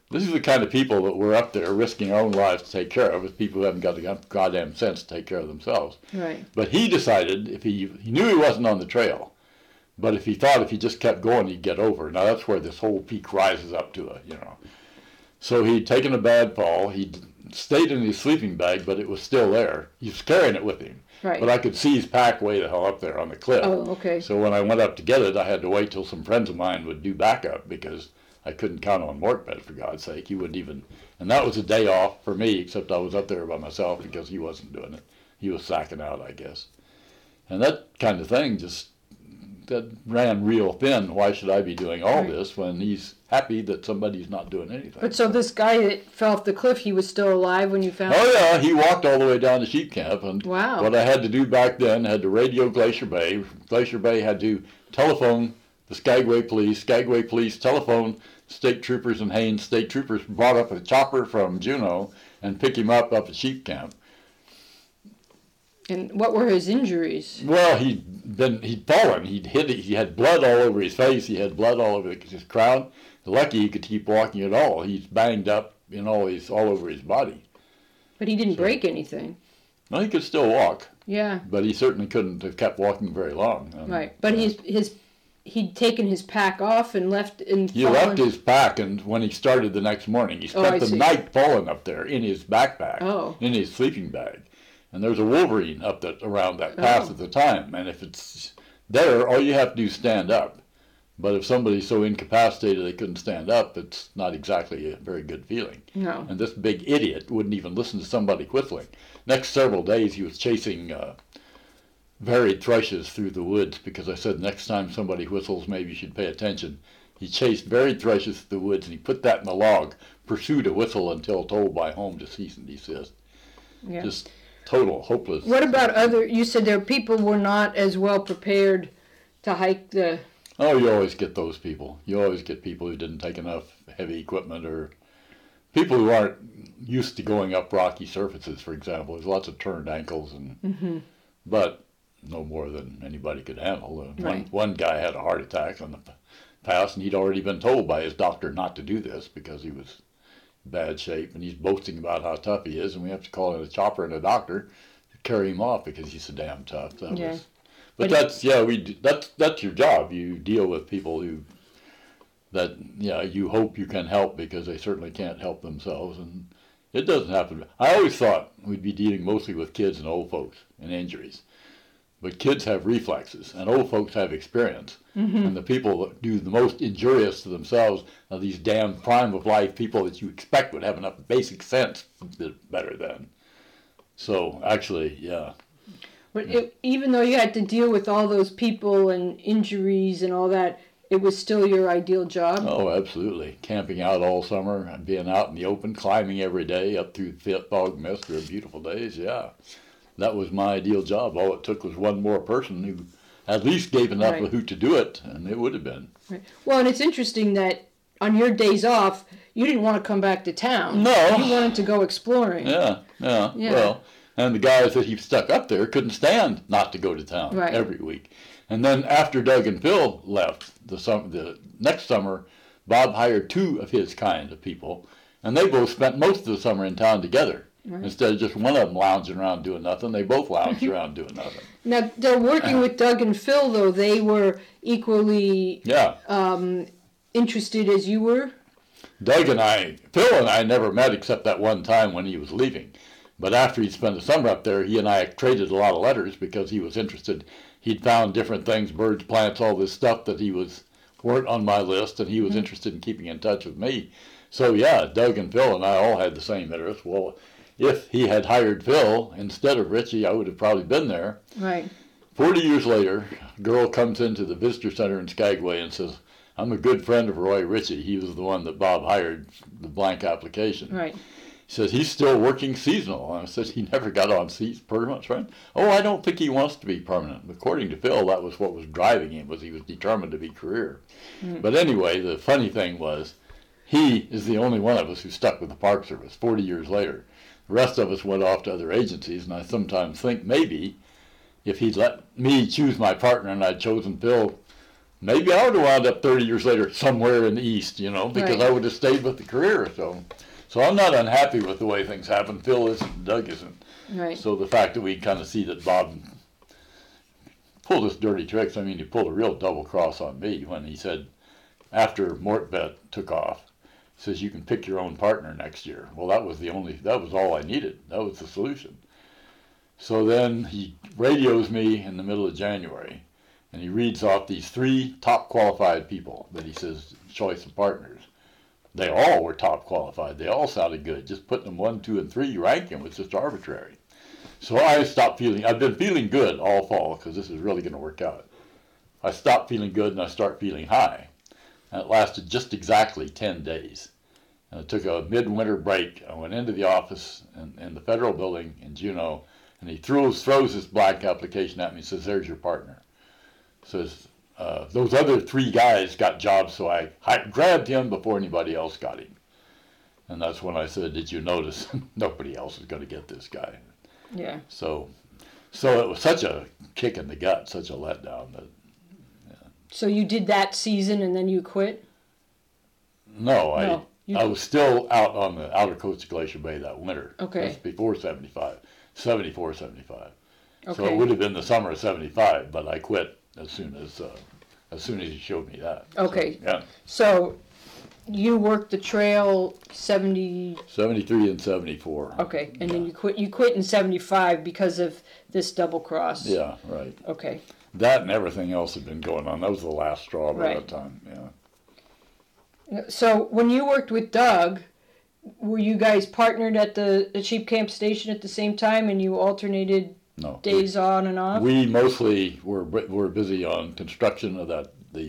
This is the kind of people that we're up there risking our own lives to take care of, is people who haven't got the goddamn sense to take care of themselves. Right. But he decided, if he knew he wasn't on the trail, but if he thought if he just kept going, he'd get over. Now that's where this whole peak rises up to it, So he'd taken a bad fall. He'd stayed in his sleeping bag, but it was still there. He was carrying it with him. Right. But I could see his pack way the hell up there on the cliff. Oh, okay. So when I went up to get it, I had to wait till some friends of mine would do backup, because I couldn't count on Morkbed, for God's sake. He wouldn't even, and that was a day off for me, except I was up there by myself because he wasn't doing it. He was sacking out, I guess. And that kind of thing that ran real thin. Why should I be doing all this when he's happy that somebody's not doing anything? But so this guy that fell off the cliff, he was still alive when you found him? Oh yeah, he walked all the way down to Sheep Camp, and wow. What I had to do back then, I had to radio Glacier Bay. Glacier Bay had to telephone the Skagway Police. Skagway Police telephoned state troopers in Haines. State troopers brought up a chopper from Juneau and picked him up at Sheep Camp. And what were his injuries? Well, he'd fallen. He had blood all over his face. He had blood all over his crown. Lucky he could keep walking at all. He's banged up all over his body. But he didn't break anything. No, he could still walk. Yeah. But he certainly couldn't have kept walking very long. Right. But he'd taken his pack off and left and He left his pack, and when he started the next morning, he spent the night falling up there in his backpack, in his sleeping bag. And there's a wolverine up around that path at the time. And if it's there, all you have to do is stand up. But if somebody's so incapacitated they couldn't stand up, it's not exactly a very good feeling. No. And this big idiot wouldn't even listen to somebody whistling. Next several days he was chasing varied thrushes through the woods, because I said next time somebody whistles, maybe you should pay attention. He chased varied thrushes through the woods, and he put that in the log, pursued a whistle until told by home to cease and desist. Yeah. Just total hopeless. What about you said there people were not as well prepared to hike the... Oh, you always get those people. You always get people who didn't take enough heavy equipment, or people who aren't used to going up rocky surfaces, for example. There's lots of turned ankles, and but no more than anybody could handle. One guy had a heart attack on the pass, and he'd already been told by his doctor not to do this because he was bad shape, and he's boasting about how tough he is, and we have to call in a chopper and a doctor to carry him off because he's so damn tough. But that's your job. You deal with people you hope you can help, because they certainly can't help themselves, and it doesn't happen. I always thought we'd be dealing mostly with kids and old folks and injuries, but kids have reflexes and old folks have experience. And the people that do the most injurious to themselves are these damn prime of life people that you expect would have enough basic sense better than. So actually, yeah. But even though you had to deal with all those people and injuries and all that, it was still your ideal job? Oh, absolutely. Camping out all summer and being out in the open, climbing every day up through fog mist or beautiful days, yeah. That was my ideal job. All it took was one more person who at least gave enough of a hoot to do it, and it would have been. Right. Well, and it's interesting that on your days off, you didn't want to come back to town. No. You wanted to go exploring. Yeah. Well, and the guys that he stuck up there couldn't stand not to go to town every week. And then after Doug and Phil left the next summer, Bob hired two of his kind of people, and they both spent most of the summer in town together. Right. Instead of just one of them lounging around doing nothing, they both lounged around doing nothing. Now, they're working with Doug and Phil, though. They were equally interested as you were? Phil and I never met except that one time when he was leaving. But after he'd spent the summer up there, he and I traded a lot of letters because he was interested. He'd found different things, birds, plants, all this stuff that weren't on my list, and he was interested in keeping in touch with me. So yeah, Doug and Phil and I all had the same interest. Well, if he had hired Phil instead of Richie, I would have probably been there. Right. 40 years later, a girl comes into the visitor center in Skagway and says, "I'm a good friend of Roy Ritchie. He was the one that Bob hired the blank application." Right. He says, "He's still working seasonal." And I said, "He never got on permanent, right?" "Oh, I don't think he wants to be permanent." According to Phil, that was what was driving him, he was determined to be career. But anyway, the funny thing was, he is the only one of us who stuck with the Park Service 40 years later. The rest of us went off to other agencies, and I sometimes think maybe if he'd let me choose my partner and I'd chosen Phil maybe I would have wound up 30 years later somewhere in the East, because Right. I would have stayed with the career. So I'm not unhappy with the way things happen. Phil isn't, Doug isn't. Right. So the fact that we kind of see that Bob pulled his dirty tricks, I mean, he pulled a real double cross on me when he said, after Mortbet took off, he says, you can pick your own partner next year. Well, that was all I needed. That was the solution. So then he radios me in the middle of January, and he reads off these 3 top qualified people that he says choice of partners. They all were top qualified. They all sounded good. Just putting them 1, 2, and 3, ranking was just arbitrary. So I stopped feeling, I've been feeling good all fall because this is really going to work out. I stopped feeling good and I start feeling high. And it lasted just exactly 10 days. And I took a midwinter break. I went into the office in the federal building in Juneau, and he throws this blank application at me and says, there's your partner. Says, those other 3 guys got jobs, so I grabbed him before anybody else got him. And that's when I said, did you notice nobody else is going to get this guy? Yeah. So it was such a kick in the gut, such a letdown. So you did that season and then you quit? No, I was still out on the outer coast of Glacier Bay that winter. Okay. That's before 74, 75. Okay. So it would have been the summer of 75, but I quit as soon as he showed me that. Okay. So, yeah. So you worked the trail 73 and 74. Okay, and then you quit in 75 because of this double cross. Yeah, right. Okay. That and everything else had been going on. That was the last straw by Right. that time. Yeah. So when you worked with Doug, were you guys partnered at the Sheep Camp Station at the same time, and you alternated No. days on and off? We mostly were busy on construction of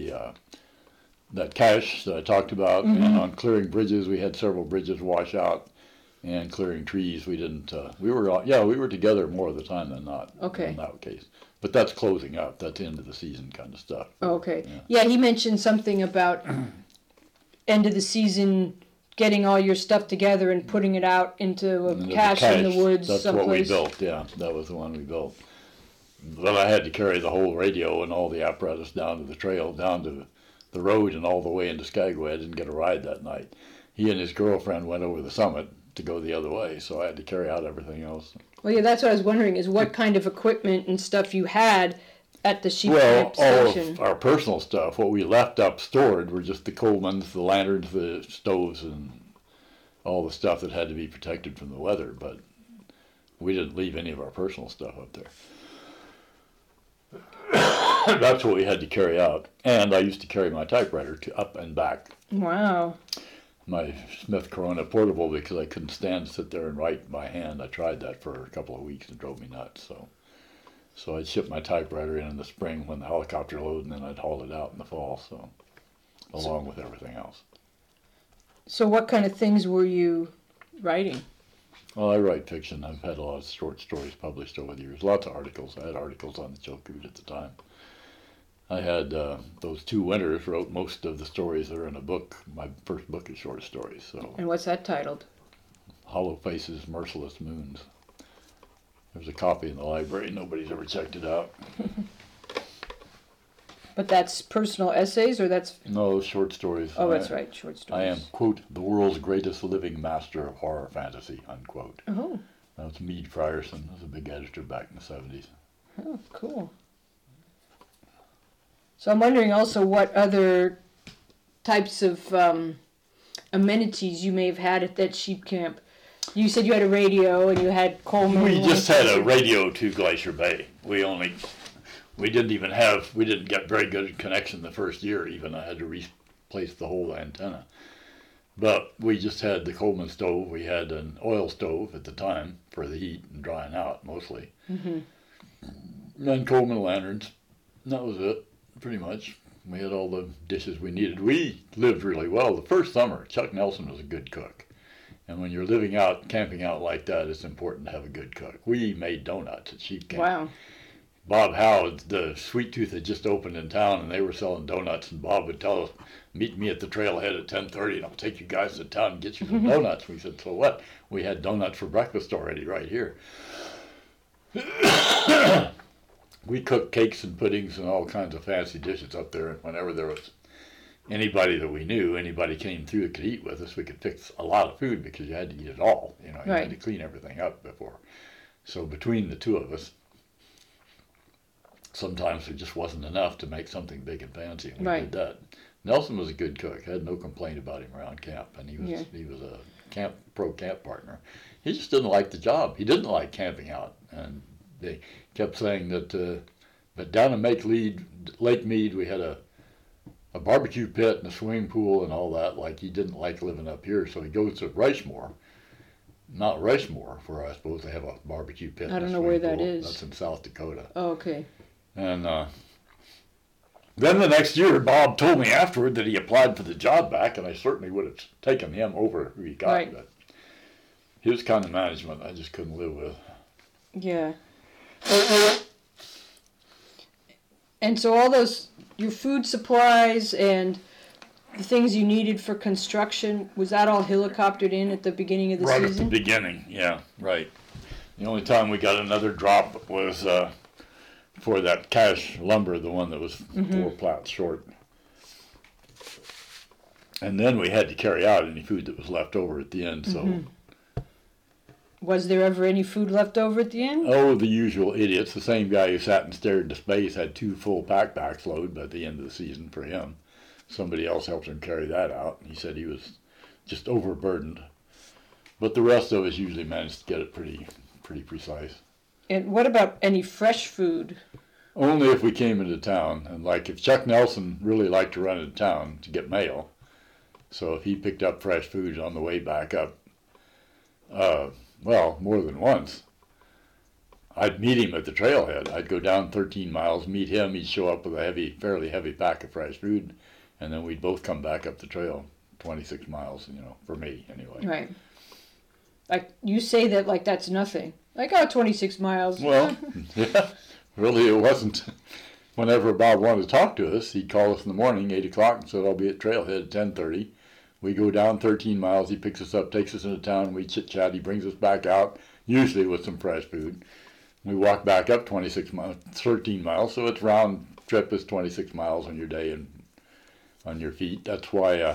that cache that I talked about, and on clearing bridges. We had several bridges wash out, and clearing trees. We didn't. We were together more of the time than not. Okay. In that case, but that's closing up. That's end of the season kind of stuff. Okay. Yeah, he mentioned something about end of the season, getting all your stuff together and putting it out into a cache in the woods That's someplace. what we built. Yeah, that was the one we built. But I had to carry the whole radio and all the apparatus down to the trail, down to the road, and all the way into Skagway. I didn't get a ride that night. He and his girlfriend went over the summit to go the other way, so I had to carry out everything else. Well, yeah, that's what I was wondering, is what kind of equipment and stuff you had at the Sheep Well, Camp all Station. of our personal stuff, what we left up stored were just the Colemans, the lanterns, the stoves, and all the stuff that had to be protected from the weather, but we didn't leave any of our personal stuff up there. That's what we had to carry out. And I used to carry my typewriter up and back. Wow. My Smith Corona portable, because I couldn't stand to sit there and write by hand. I tried that for a couple of weeks and it drove me nuts. So I'd ship my typewriter in the spring when the helicopter loaded, and then I'd haul it out in the fall, along with everything else. So what kind of things were you writing? Well, I write fiction. I've had a lot of short stories published over the years. Lots of articles. I had articles on the Chilkoot at the time. I had those 2 winters, wrote most of the stories that are in a book. My first book is short stories. So And what's that titled? Hollow Faces, Merciless Moons. There's a copy in the library. Nobody's ever checked it out. But that's personal essays, or that's... No, short stories. Oh, that's right, short stories. I am, quote, the world's greatest living master of horror fantasy, unquote. Oh. That was Meade Frierson. He was a big editor back in the 70s. Oh, cool. So I'm wondering also what other types of amenities you may have had at that sheep camp. You said you had a radio and you had Coleman. We just had a radio to Glacier Bay. We didn't get very good connection the first year even. I had to replace the whole antenna. But we just had the Coleman stove. We had an oil stove at the time for the heat and drying out mostly. Mm-hmm. And then Coleman lanterns. And that was it, pretty much. We had all the dishes we needed. We lived really well. The first summer, Chuck Nelson was a good cook. And when you're living out, camping out like that, it's important to have a good cook. We made donuts at Sheep Camp. Wow. Bob Howe, the Sweet Tooth had just opened in town, and they were selling donuts. And Bob would tell us, meet me at the trailhead at 10:30, and I'll take you guys to town and get you some donuts. We said, so what? We had donuts for breakfast already right here. we cooked cakes and puddings and all kinds of fancy dishes up there. And whenever there was anybody that we knew, anybody came through that could eat with us, we could fix a lot of food because you had to eat it all. You know, you Right. had to clean everything up before. So between the two of us, sometimes it just wasn't enough to make something big and fancy, and we Right. did that. Nelson was a good cook. I had no complaint about him around camp, and Yeah. he was a pro camp partner. He just didn't like the job. He didn't like camping out, and they kept saying that. But down in Lake Mead, we had a barbecue pit and a swimming pool and all that. Like, he didn't like living up here, so he goes to Rushmore. Not Rushmore, where I suppose they have a barbecue pit. I don't know where that is. That's in South Dakota. Oh, okay. And then the next year, Bob told me afterward that he applied for the job back, and I certainly would have taken him over who he got. Right. But his kind of management, I just couldn't live with. Yeah. And so all your food supplies and the things you needed for construction, was that all helicoptered in at the beginning of the Right season? at the beginning, yeah, right. The only time we got another drop was for that cache lumber, the one that was 4 plats short. And then we had to carry out any food that was left over at the end, so... Was there ever any food left over at the end? Oh, the usual idiots. The same guy who sat and stared into space had 2 full backpacks load by the end of the season for him. Somebody else helped him carry that out. He said he was just overburdened. But the rest of us usually managed to get it pretty precise. And what about any fresh food? Only if we came into town. And like if Chuck Nelson really liked to run into town to get mail, so if he picked up fresh food on the way back up, well, more than once, I'd meet him at the trailhead. I'd go down 13 miles, meet him. He'd show up with a fairly heavy pack of fresh food, and then we'd both come back up the trail, 26 miles, you know, for me anyway. Right. Like, you say that like that's nothing. Like, oh, 26 miles. Well, yeah, really it wasn't. Whenever Bob wanted to talk to us, he'd call us in the morning, 8 o'clock, and said, I'll be at trailhead at 10:30. We go down 13 miles, he picks us up, takes us into town, we chit-chat, he brings us back out, usually with some fresh food. We walk back up 13 miles, so it's round trip is 26 miles on your day and on your feet. That's why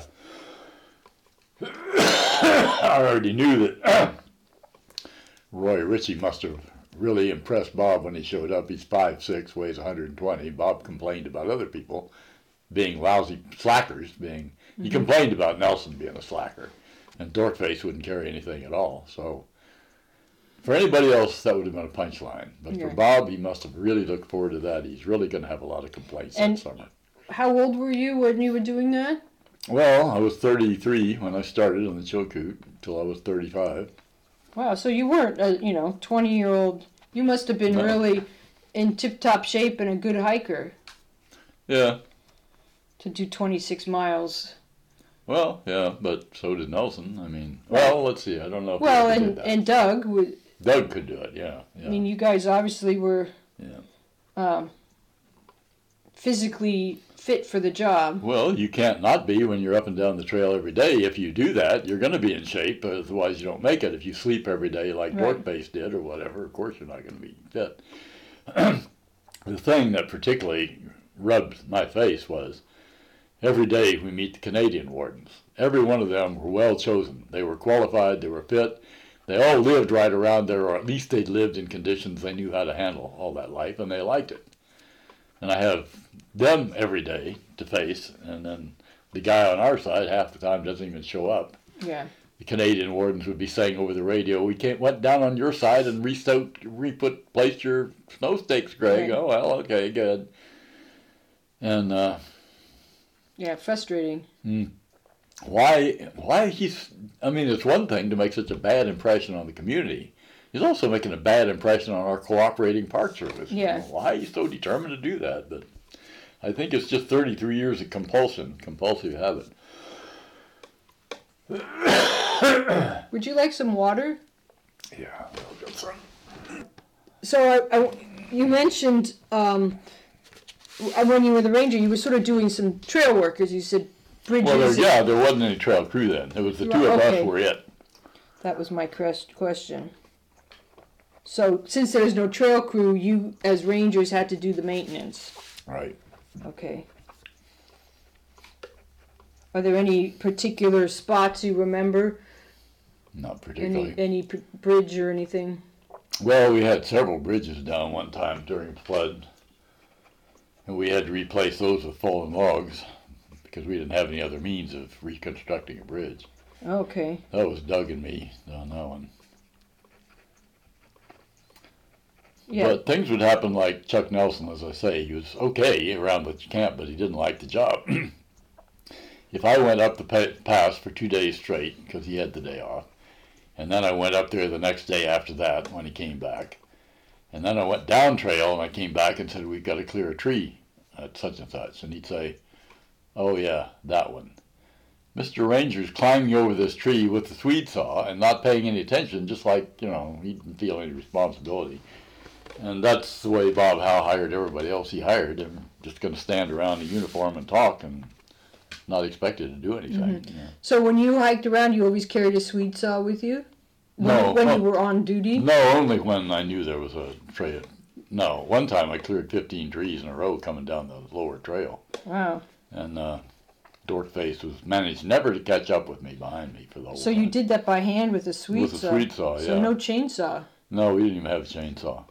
I already knew that Roy Ritchie must have really impressed Bob when he showed up. He's 5'6", weighs 120. Bob complained about other people being lousy slackers, he complained about Nelson being a slacker, and Dorkface wouldn't carry anything at all. So for anybody else, that would have been a punchline. But for Bob, he must have really looked forward to that. He's really going to have a lot of complaints that summer. How old were you when you were doing that? Well, I was 33 when I started on the Chilkoot until I was 35. Wow, so you weren't a 20-year-old. You must have been really in tip-top shape and a good hiker. Yeah. To do 26 miles. Well, yeah, but so did Nelson. I mean, well, let's see. I don't know if he well, did that. And Doug would. Doug could do it. Yeah. I mean, you guys obviously were. Yeah. Physically fit for the job. Well, you can't not be when you're up and down the trail every day. If you do that, you're going to be in shape. Otherwise, you don't make it. If you sleep every day like Dorkface did or whatever, of course you're not going to be fit. The thing that particularly rubbed my face was every day we meet the Canadian wardens. Every one of them were well chosen. They were qualified. They were fit. They all lived right around there, or at least they lived in conditions they knew how to handle all that life, and they liked it. And I have them every day to face, and then the guy on our side half the time doesn't even show up. Yeah. The Canadian wardens would be saying over the radio, "We went down on your side and placed your snow stakes, Greg." Right. Oh, well, okay, good. And yeah, frustrating. Why he's? I mean, it's one thing to make such a bad impression on the community. He's also making a bad impression on our cooperating Park Service. Yeah. Why he's so determined to do that? But I think it's just 33 years of compulsive habit. Would you like some water? Yeah, I'll get some. So you mentioned when you were the ranger, you were sort of doing some trail work, as you said, bridges. Well, there wasn't any trail crew then. It was the two of us were it. That was my question. So since there's no trail crew, you as rangers had to do the maintenance. Right. Okay. Are there any particular spots you remember? Not particularly. Any bridge or anything? Well, we had several bridges down one time during flood, and we had to replace those with fallen logs because we didn't have any other means of reconstructing a bridge. Okay. That was Doug and me on that one. Yeah. But things would happen like Chuck Nelson, as I say. He was okay around the camp, but he didn't like the job. If I went up the pass for 2 days straight, because he had the day off, and then I went up there the next day after that when he came back, and then I went down trail and I came back and said, we've got to clear a tree at such and such. And he'd say, oh yeah, that one. Mr. Ranger's climbing over this tree with the Swede saw and not paying any attention, just like, he didn't feel any responsibility. And that's the way Bob Howe hired everybody else he hired. They're just going to stand around in uniform and talk and not expected to do anything. Mm-hmm. Yeah. So when you hiked around, you always carried a Swede saw with you? When you were on duty? No, only when I knew there was a trail. No, one time I cleared 15 trees in a row coming down the lower trail. Wow. And Dorkface managed never to catch up with me behind me for the whole time. So you did that by hand with a Swede saw? With a Swede saw, yeah. So no chainsaw? No, we didn't even have a chainsaw.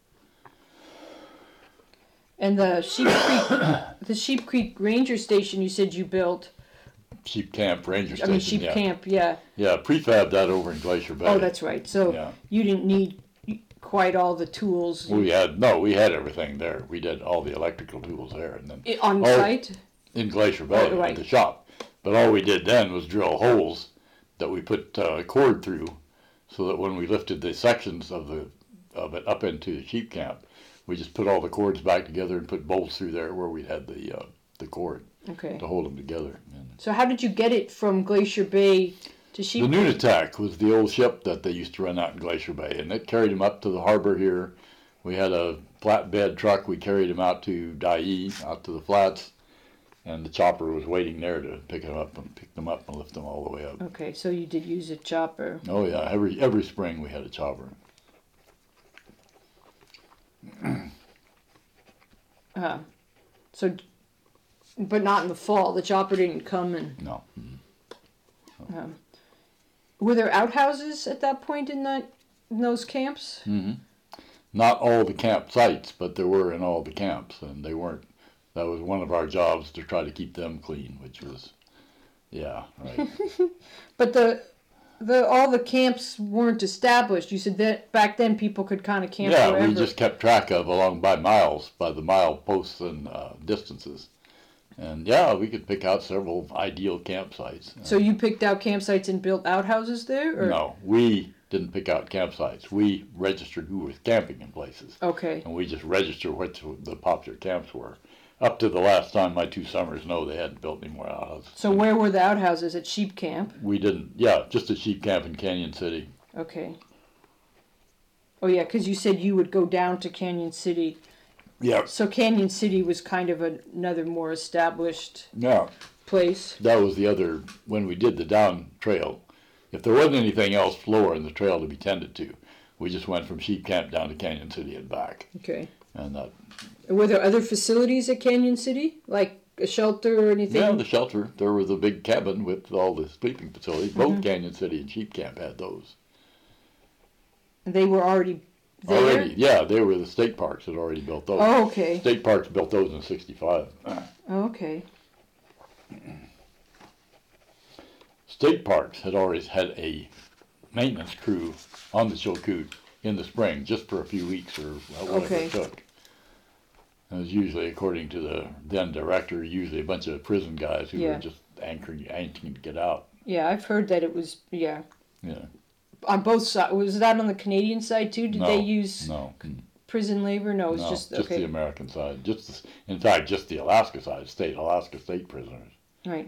And the Sheep Creek Ranger Station you said you built. Sheep Camp Ranger Station. Sheep Camp, yeah. Yeah, prefab that over in Glacier Bay. Oh, that's right. So you didn't need quite all the tools. We had everything there. We did all the electrical tools there, and then on site in Glacier Bay at the shop. But all we did then was drill holes that we put cord through, so that when we lifted the sections of it up into the sheep camp, we just put all the cords back together and put bolts through there where we had the cord to hold them together. And so how did you get it from Glacier Bay to Sheep Camp? The Nunatak was the old ship that they used to run out in Glacier Bay, and it carried them up to the harbor here. We had a flatbed truck. We carried them out to Dyea, out to the flats, and the chopper was waiting there to pick them up and lift them all the way up. Okay, so you did use a chopper. Oh yeah, every spring we had a chopper. But not in the fall. The chopper didn't come in. No. Were there outhouses at that point in those camps? Mm-hmm. Not all the camp sites, but there were in all the camps, and they weren't. That was one of our jobs, to try to keep them clean, which was, right. But all the camps weren't established. You said that back then people could kind of camp wherever. Yeah, we just kept track of along by miles, by the mile posts and distances. And we could pick out several ideal campsites. So you picked out campsites and built outhouses there? Or? No, we didn't pick out campsites. We registered who was camping in places. Okay. And we just registered what the popular camps were. Up to the last time, my 2 summers, no, they hadn't built any more outhouses. So where were the outhouses? At Sheep Camp? We didn't, just at Sheep Camp in Canyon City. Okay. Oh yeah, because you said you would go down to Canyon City. Yeah. So Canyon City was kind of another more established place. That was the other, when we did the down trail, if there wasn't anything else lower in the trail to be tended to, we just went from Sheep Camp down to Canyon City and back. Okay. And were there other facilities at Canyon City, like a shelter or anything? Yeah, the shelter. There was a big cabin with all the sleeping facilities. Both Canyon City and Sheep Camp had those. And they were already there? They were the state parks had already built those. Oh, okay. State parks built those in '65. Okay. State parks had always had a maintenance crew on the Chilkoot in the spring, just for a few weeks or whatever it took. It was usually, according to the then director, usually a bunch of prison guys who were just anxious to get out. Yeah, I've heard that it was, Yeah. On both sides. Was that on the Canadian side too? Did they use prison labor? No, it was just the American side. In fact, just the Alaska side, Alaska state prisoners. Right.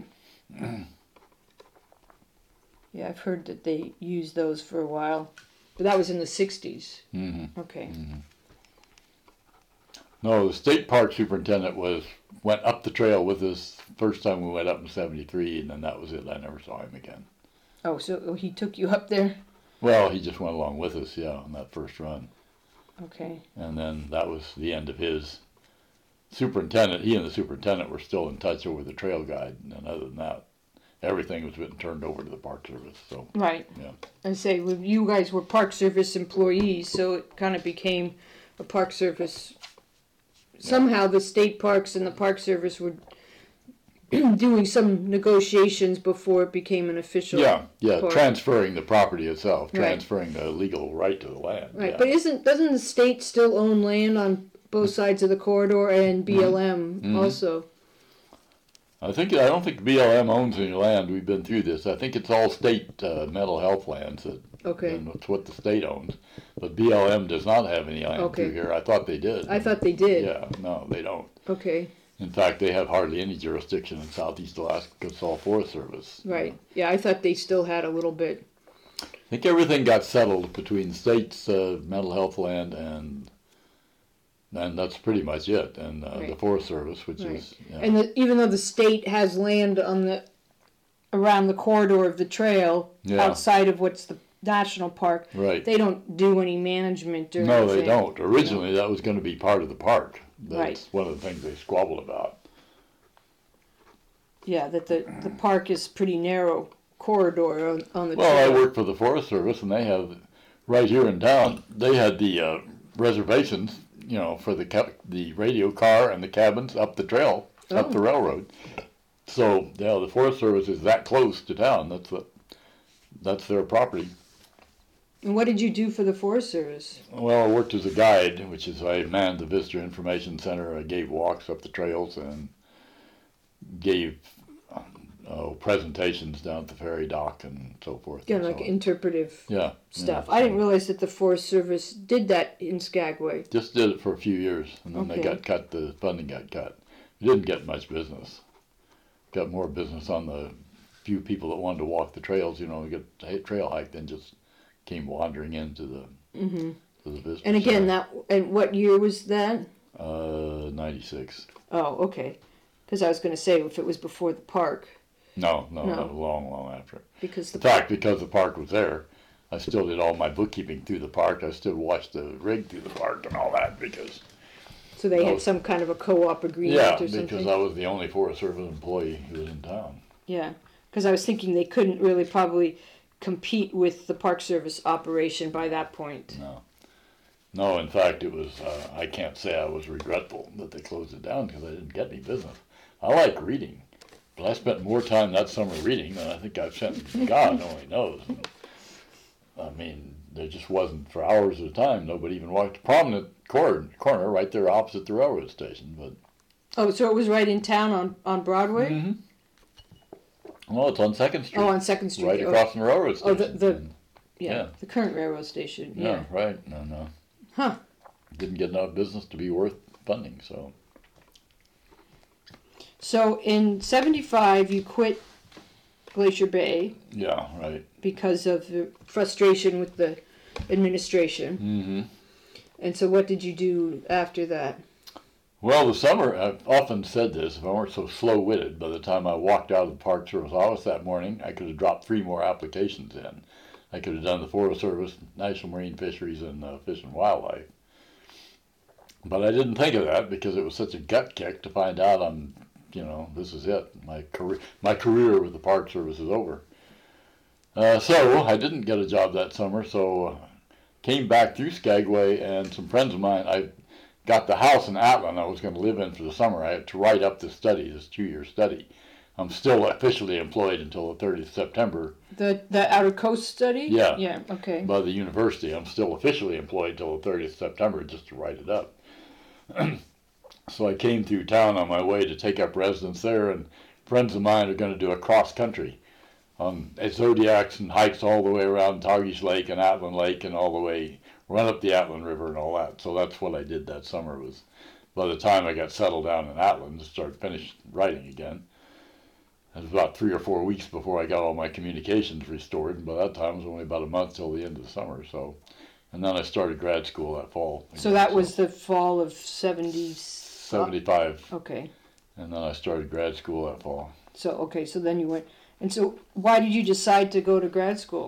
Yeah, I've heard that they used those for a while. But that was in the 60s. Mm-hmm. Okay. Mm-hmm. No, the state park superintendent went up the trail with us first time we went up in '73, and then that was it. I never saw him again. Oh, so he took you up there? Well, he just went along with us, yeah, on that first run. Okay. And then that was the end of his superintendent. He and the superintendent were still in touch over the trail guide, and other than that, everything was getting turned over to the Park Service. So Right. yeah. I say, well, you guys were Park Service employees, so it kind of became a Park Service. Somehow the state parks and the Park Service were doing some negotiations before it became an official. Yeah, park. transferring the property itself, Right. transferring the legal right to the land. Right, yeah. but doesn't the state still own land on both sides of the corridor and BLM also? I don't think BLM owns any land. We've been through this. I think it's all state mental health lands. Okay. And it's what the state owns. But BLM does not have any land through here. I thought they did. I thought they did. Yeah, no, they don't. Okay. In fact, they have hardly any jurisdiction in southeast Alaska because it's all Forest Service. Right. Yeah, I thought they still had a little bit. I think everything got settled between state's mental health land and that's pretty much it. And the Forest Service, which is... Yeah. And even though the state has land around the corridor of the trail, outside of what's the national park, right. they don't do any management or No, anything. they don't. Originally, that was going to be part of the park. That's Right. one of the things they squabbled about. Yeah, that the park is pretty narrow corridor on the Well, trail. I work for the Forest Service, and they have, right here in town, they had the reservations, for the radio car and the cabins up the trail, up the railroad. So, yeah, the Forest Service is that close to town. That's their property. And what did you do for the Forest Service? Well, I worked as a guide, which is I manned the Visitor Information Center. I gave walks up the trails and gave presentations down at the ferry dock and so forth. Yeah, and like so on. interpretive stuff. Yeah, I didn't realize that the Forest Service did that in Skagway. Just did it for a few years, and then they got cut. The funding got cut. We didn't get much business. Got more business on the few people that wanted to walk the trails, get trail hike, than just came wandering into the to the visitor And again, center. and what year was that? 96. Oh, okay. Because I was going to say if it was before the park, No, that was long after. because the In fact, because the park was there, I still did all my bookkeeping through the park. I still watched the rig through the park and all that because... So they had some kind of a co-op agreement or something? Yeah, because I was the only Forest Service employee who was in town. Yeah, because I was thinking they couldn't really probably compete with the Park Service operation by that point. No, in fact, it was, I can't say I was regretful that they closed it down because I didn't get any business. I like reading, but I spent more time that summer reading than I think I've spent, God only knows. I mean, there just wasn't, for hours at a time, nobody even walked. Prominent corner right there opposite the railroad station. But Oh, so it was right in town on Broadway? Mm-hmm. Well, it's on 2nd Street. Oh, on 2nd Street. Right across from the railroad station. Oh, yeah, the current railroad station. yeah, right. No. Huh. Didn't get enough business to be worth funding, so. So in 75, you quit Glacier Bay Yeah, right. because of the frustration with the administration. Mm-hmm. And so what did you do after that? Well, the summer, I've often said this, if I weren't so slow-witted, by the time I walked out of the Park Service office that morning, I could have dropped 3 more applications in. I could have done the Forest Service, National Marine Fisheries, and Fish and Wildlife. But I didn't think of that because it was such a gut kick to find out this is it. My career with the Park Service is over. So I didn't get a job that summer, so came back through Skagway, and some friends of mine, I got the house in Atlin I was going to live in for the summer. I had to write up this 2-year study. I'm still officially employed until the 30th of September. The Outer Coast study? Yeah. Yeah, okay. By the university. I'm still officially employed until the 30th of September just to write it up. So I came through town on my way to take up residence there, and friends of mine are going to do a cross-country on Zodiacs and hikes all the way around Tagish Lake and Atlin Lake and all the way, run up the Atlin River and all that. So that's what I did that summer. Was by the time I got settled down in Atlin to finish writing again. It was about 3 or 4 weeks before I got all my communications restored, and by that time it was only about a month till the end of the summer. So, and then I started grad school that fall. So that was the fall of 75. Okay. And then I started grad school that fall. So then you went. And so why did you decide to go to grad school?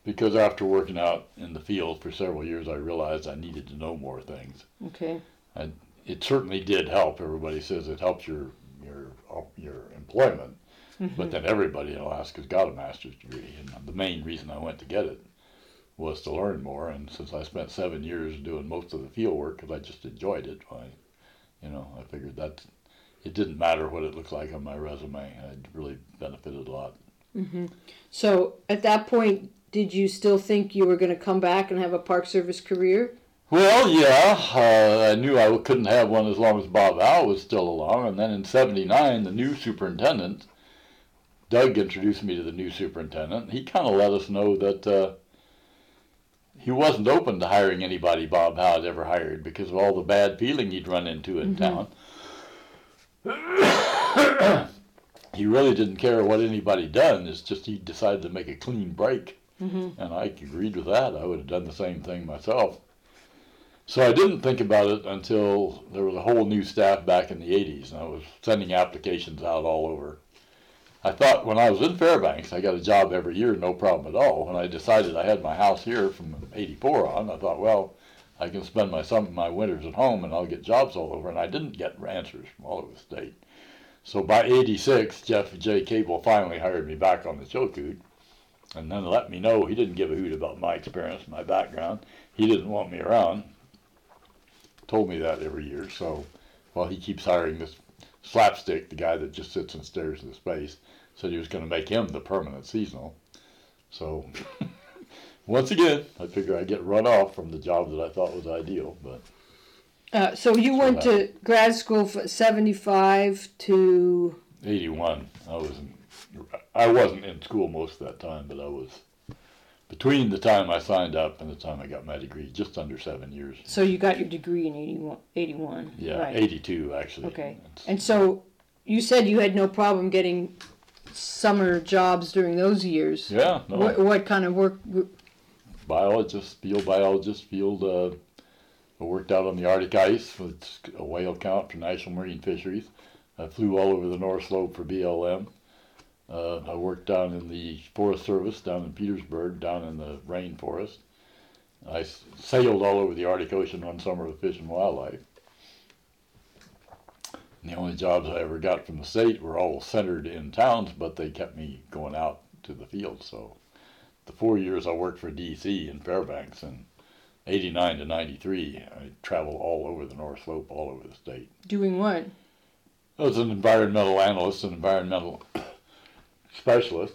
Because after working out in the field for several years, I realized I needed to know more things. Okay. And it certainly did help. Everybody says it helps your employment, but then everybody in Alaska's got a master's degree, and the main reason I went to get it was to learn more. And since I spent 7 years doing most of the field work because I just enjoyed it, I figured that it didn't matter what it looked like on my resume. It really benefited a lot. So at that point, did you still think you were going to come back and have a Park Service career? Well, yeah, I knew I couldn't have one as long as Bob Howe was still along. And then in '79, the new superintendent, Doug, introduced me to the new superintendent. He kind of let us know that he wasn't open to hiring anybody Bob Howe had ever hired because of all the bad feeling he'd run into in town. He really didn't care what anybody done. It's just he decided to make a clean break. And I agreed with that. I would have done the same thing myself. So I didn't think about it until there was a whole new staff back in the 80s, and I was sending applications out all over. I thought when I was in Fairbanks, I got a job every year, no problem at all. When I decided I had my house here from '84 on, I thought, well, I can spend my winters at home and I'll get jobs all over, and I didn't get answers from all over the state. So by '86, Jeff J. Cable finally hired me back on the Chilkoot, and then let me know he didn't give a hoot about my experience, my background. He didn't want me around. Told me that every year. So, well, he keeps hiring this slapstick, the guy that just sits and stares into space, said he was going to make him the permanent seasonal. So, once again, I figure I get run off from the job that I thought was ideal. But so you went to grad school from '75 to 81. I wasn't in school most of that time, but I was between the time I signed up and the time I got my degree, just under 7 years. So you got your degree in 81? Yeah, right. 82 actually. Okay. And so you said you had no problem getting summer jobs during those years. Yeah. No. What kind of work? Field biologist. I worked out on the Arctic ice with a whale count for National Marine Fisheries. I flew all over the North Slope for BLM. I worked down in the Forest Service, down in Petersburg, down in the rainforest. I sailed all over the Arctic Ocean one summer with Fish and Wildlife. And the only jobs I ever got from the state were all centered in towns, but they kept me going out to the field. So the 4 years I worked for DC in Fairbanks, and '89 to '93, I traveled all over the North Slope, all over the state. Doing what? I was an environmental analyst, an environmental specialist,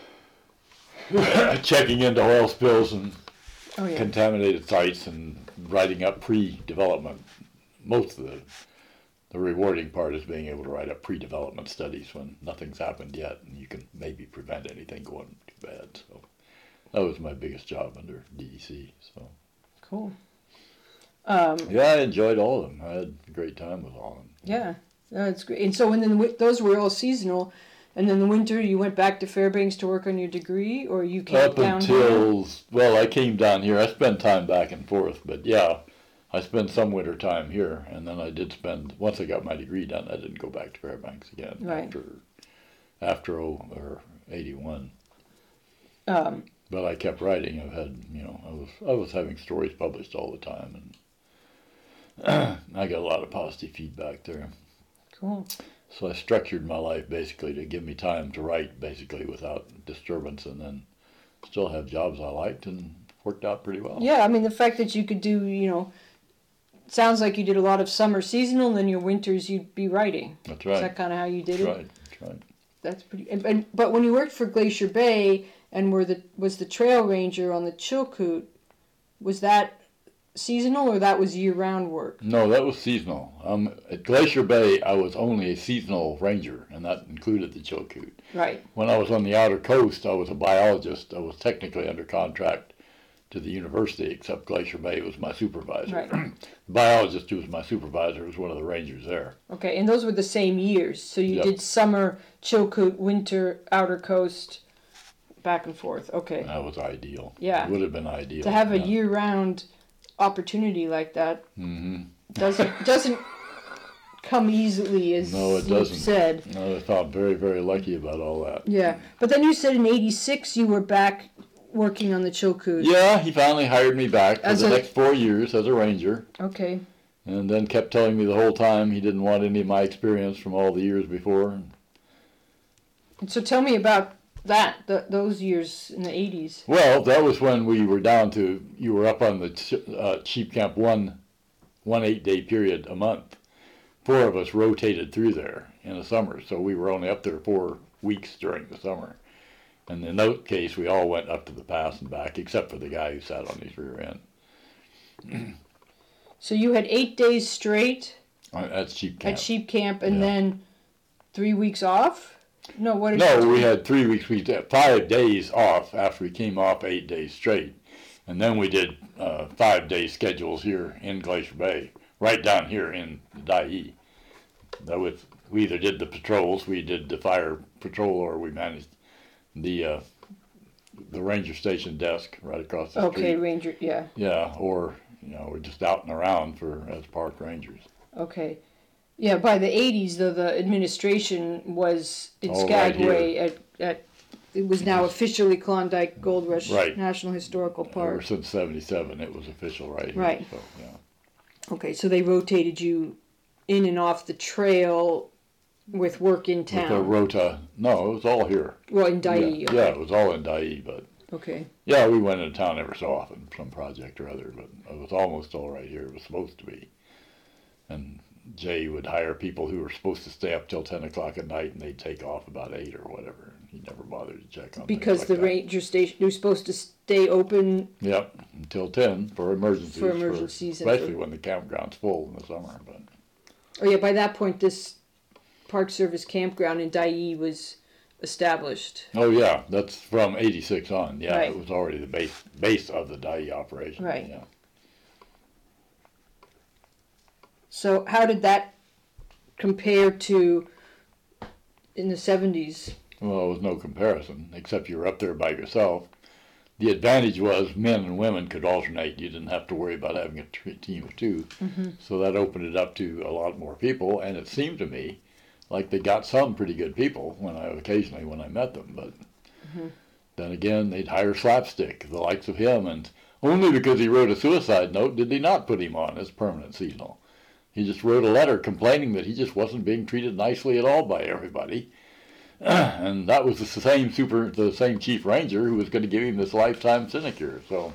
checking into oil spills and contaminated sites and writing up pre-development. Most of the rewarding part is being able to write up pre-development studies when nothing's happened yet and you can maybe prevent anything going too bad. So that was my biggest job under DEC. So cool. Yeah, I enjoyed all of them. I had a great time with all of them. Yeah, that's great. And so, those were all seasonal, and then the winter you went back to Fairbanks to work on your degree, or you came down here? Well, I came down here. I spent time back and forth, but yeah, I spent some winter time here, and then I did spend, once I got my degree done, I didn't go back to Fairbanks again after 81. But I kept writing. I've had, I was having stories published all the time, and I got a lot of positive feedback there. Cool. So I structured my life basically to give me time to write basically without disturbance, and then still have jobs I liked, and worked out pretty well. Yeah, I mean, the fact that you could do, sounds like you did a lot of summer seasonal, and then your winters you'd be writing. That's right. Is that kind of how you did it? That's right. That's pretty. But when you worked for Glacier Bay and was the trail ranger on the Chilkoot, was that seasonal or that was year-round work? No, that was seasonal. At Glacier Bay, I was only a seasonal ranger, and that included the Chilkoot. Right. When I was on the outer coast, I was a biologist. I was technically under contract to the university, except Glacier Bay was my supervisor. Right. The biologist who was my supervisor was one of the rangers there. Okay, and those were the same years. So you did summer, Chilkoot, winter, outer coast, back and forth. Okay. That was ideal. Yeah. It would have been ideal. To have a year-round opportunity like that doesn't come easily, as you've said. No, I felt very, very lucky about all that. Yeah. But then you said in '86 you were back working on the Chilkoot. Yeah, he finally hired me back for As the a- next 4 years as a ranger, Okay. and then kept telling me the whole time he didn't want any of my experience from all the years before. And so tell me about that, those years in the 80s. Well, that was when we were down to, you were up on the sheep camp one 8-day period a month. 4 of us rotated through there in the summer, so we were only up there 4 weeks during the summer. And in that case, we all went up to the pass and back, except for the guy who sat on his rear end. So you had 8 days straight At sheep camp. at sheep camp, and Yeah. then 3 weeks off? No, what did No, you we had 3 weeks. We had 5 days off after we came off 8 days straight. And then we did 5-day schedules here in Glacier Bay, right down here in Dyea. We either did the patrols, we did the fire patrol, or we managed the ranger station desk right across the street. Okay, ranger, yeah. Yeah, or we're just out and around as park rangers. Okay. Yeah, by the 80s, though, the administration was in Oh, right Skagway at it was now officially Klondike Gold Rush Right. National Historical Ever Park. since '77, it was official right here. Right. So, yeah. Okay, so they rotated you in and off the trail with work in With the town. rota, no, it was all here. Well, in Dyea. Yeah, it was all in Dyea, but Okay. yeah, we went into town every so often, some project or other, but it was almost all right here. It was supposed to be. And Jay would hire people who were supposed to stay up till 10 o'clock at night, and they'd take off about 8 or whatever. He never bothered to check on Because things the like that. ranger station was supposed to stay open. Yep, until 10 for emergencies. For emergencies and especially for- when the campground's full in the summer. But Oh yeah, by that point, this Park Service campground in Dyea was established. oh yeah, that's from '86 on. Yeah, Right. it was already the base of the Dyea operation. Right. Yeah. So how did that compare to in the 70s? Well, it was no comparison, except you were up there by yourself. The advantage was men and women could alternate. You didn't have to worry about having a team of 2. Mm-hmm. So that opened it up to a lot more people, and it seemed to me like they got some pretty good people when I met them. But then again, they'd hire Slapstick, the likes of him, and only because he wrote a suicide note did they not put him on as permanent seasonal. He just wrote a letter complaining that he just wasn't being treated nicely at all by everybody. And that was the same chief ranger who was going to give him this lifetime sinecure. So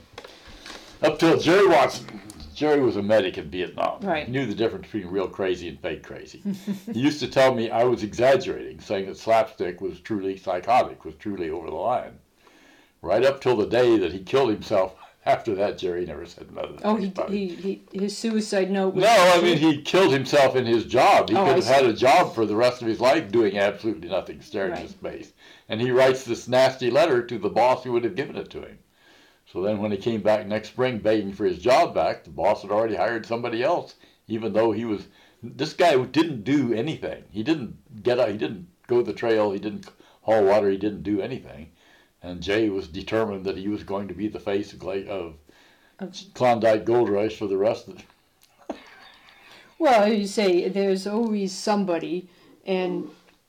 up till Jerry Watson. Jerry was a medic in Vietnam. Right. He knew the difference between real crazy and fake crazy. He used to tell me I was exaggerating, saying that Slapstick was truly psychotic, was truly over the line. Right up till the day that he killed himself. After that, Jerry never said another thing. Oh, about it. he his suicide note was... No, I mean, he killed himself in his job. He Oh, could I have see. had a job for the rest of his life doing absolutely nothing, staring Right. into space. And he writes this nasty letter to the boss who would have given it to him. So then when he came back next spring begging for his job back, the boss had already hired somebody else, even though this guy didn't do anything. He didn't he didn't go the trail, he didn't haul water, he didn't do anything. And Jay was determined that he was going to be the face of Klondike Gold Rush for the rest of the... Well, you say there's always somebody, and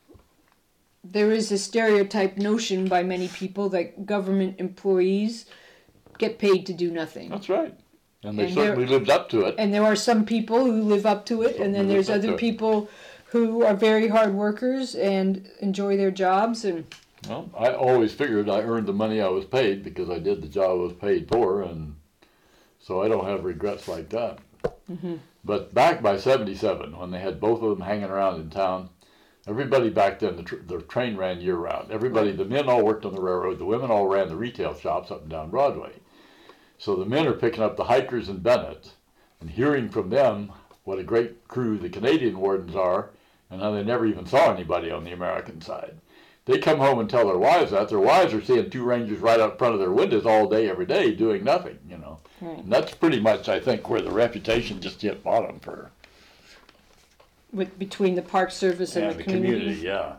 there is a stereotyped notion by many people that government employees get paid to do nothing. That's right. And they And certainly lived up to it. And there are some people who live up to it, and then there's other people who are very hard workers and enjoy their jobs. And Well, I always figured I earned the money I was paid because I did the job I was paid for, and so I don't have regrets like that. Mm-hmm. But back by '77, when they had both of them hanging around in town, everybody back then, the train ran year-round. The men all worked on the railroad, the women all ran the retail shops up and down Broadway. So the men are picking up the hikers in Bennett and hearing from them what a great crew the Canadian wardens are and how they never even saw anybody on the American side. They come home and tell their wives that. Their wives are seeing 2 rangers right out front of their windows all day, every day, doing nothing, Right. And that's pretty much, I think, where the reputation just hit bottom for between the Park Service and the community. yeah.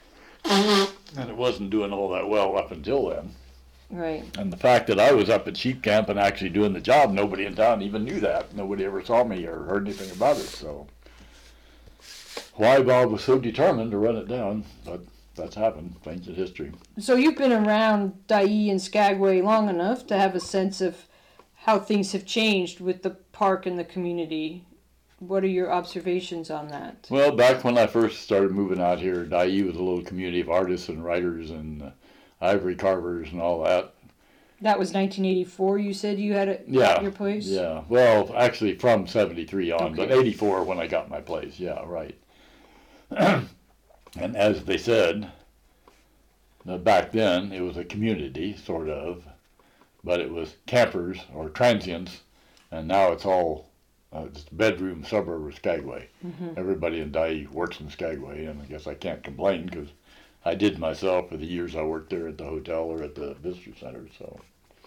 And it wasn't doing all that well up until then. Right. And the fact that I was up at sheep camp and actually doing the job, nobody in town even knew that. Nobody ever saw me or heard anything about it. So why Bob was so determined to run it down, but that's happened. Ancient history. So you've been around Dyea and Skagway long enough to have a sense of how things have changed with the park and the community. What are your observations on that? Well, back when I first started moving out here, Dyea was a little community of artists and writers and ivory carvers and all that. That was 1984. You said you had it at your place. Yeah. Well, actually, from '73 on, Okay. but '84 when I got my place. Yeah, right. And as they said, back then it was a community, sort of, but it was campers or transients, and now it's all just a bedroom suburb of Skagway. Everybody in Dyea works in Skagway, and I guess I can't complain because I did myself for the years I worked there at the hotel or at the visitor center. So.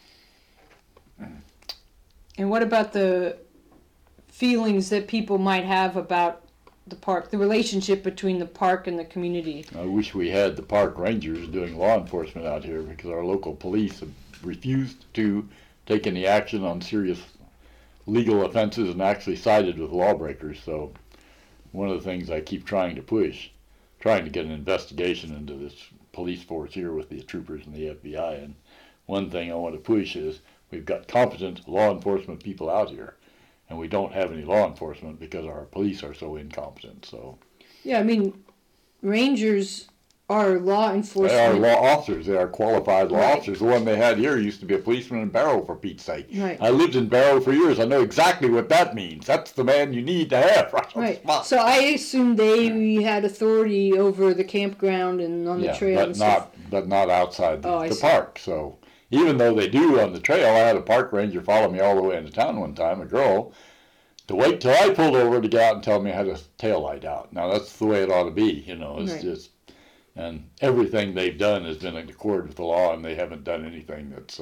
And what about the feelings that people might have about the park, the relationship between the park and the community? I wish we had the park rangers doing law enforcement out here because our local police have refused to take any action on serious legal offenses and actually sided with lawbreakers. So one of the things I keep trying to push, trying to get an investigation into this police force here with the troopers and the FBI. And one thing I want to push is we've got competent law enforcement people out here, and we don't have any law enforcement because our police are so incompetent. So Yeah, I mean, rangers are law they enforcement. are law officers. They are qualified law Right. officers. The one they had here used to be a policeman in Barrow, for Pete's sake. Right. I lived in Barrow for years. I know exactly what that means. That's the man you need to have right on the Right. spot. So I assume they had authority over the campground and on the trail but and stuff. not outside Oh, I the see. park. So even though they do on the trail, I had a park ranger follow me all the way into town one time, a girl, to wait till I pulled over to get out and tell me I had a tail light out. Now that's the way it ought to be, you know. It's Right. just, and everything they've done has been in accord with the law, and they haven't done anything that's.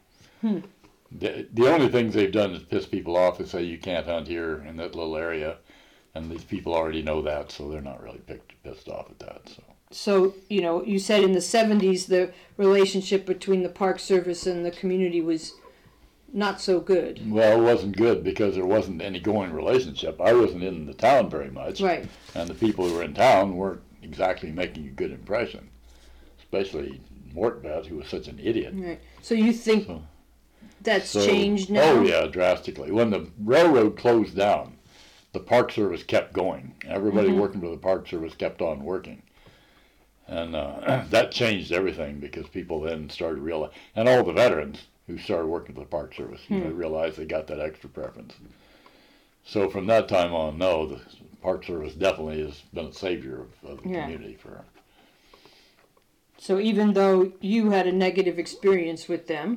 The only things they've done is piss people off and say you can't hunt here in that little area, and these people already know that, so they're not really pissed off at that. So, you know, you said in the 70s the relationship between the Park Service and the community was not so good. Well, it wasn't good because there wasn't any going relationship. I wasn't in the town very much. Right. And the people who were in town weren't exactly making a good impression, especially Mortbeth, who was such an idiot. Right. So you think So- that's So- changed now? Oh, yeah, drastically. When the railroad closed down, the Park Service kept going. Everybody working for the Park Service kept on working. And that changed everything because people then started to realize, and all the veterans who started working for the Park Service, they realized they got that extra preference. So from that time on, no, the Park Service definitely has been a savior of the community for. So even though you had a negative experience with them,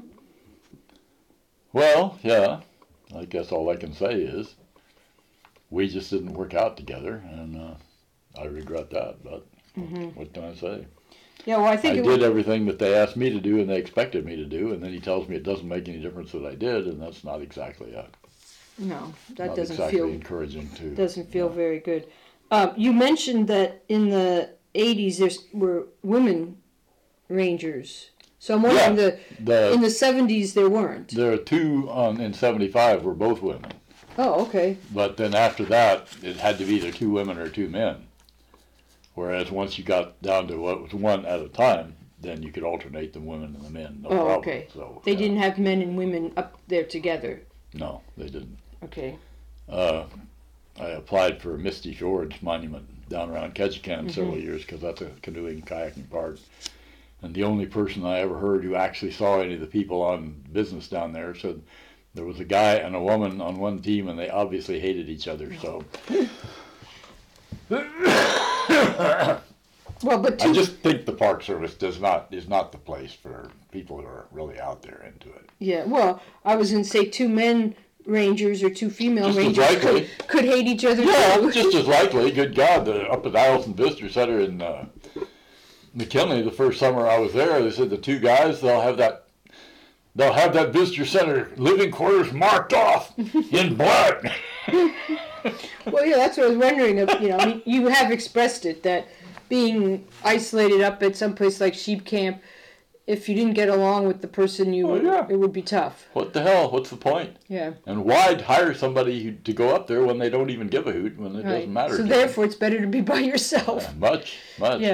Well, yeah, I guess all I can say is we just didn't work out together, and I regret that, but what can I say? yeah, well, I think I it did everything that they asked me to do and they expected me to do, and then he tells me it doesn't make any difference that I did, and that's not exactly no, that not doesn't exactly feel encouraging to. doesn't feel very good. You mentioned that in the 80s there were women rangers. So I'm wondering in the 70s there weren't. There are two in '75 were both women, Oh, okay. but then after that it had to be either two women or two men. Whereas once you got down to what was one at a time, then you could alternate the women and the men. No problem. Okay. So They didn't have men and women up there together. No, they didn't. Okay. I applied for Misty Fjords Monument down around Ketchikan several years because that's a canoeing, kayaking park. And the only person I ever heard who actually saw any of the people on business down there said there was a guy and a woman on one team and they obviously hated each other. So Well, but I just think the Park Service is not the place for people who are really out there into it. yeah, well, I was going to say two men rangers or two female Just as rangers likely. could hate each other Yeah, too. just as likely. Good God, up at Isleston Visitor Center in McKinley, the first summer I was there, they said the two guys they'll have that visitor center living quarters marked off in blood. Well, yeah, that's what I was wondering. You know, I mean, you have expressed it that being isolated up at some place like Sheep Camp, if you didn't get along with the person, it would be tough. What the hell? What's the point? Yeah. And why hire somebody to go up there when they don't even give a hoot when it doesn't matter? So to therefore, it's better to be by yourself. them? Much. Yeah.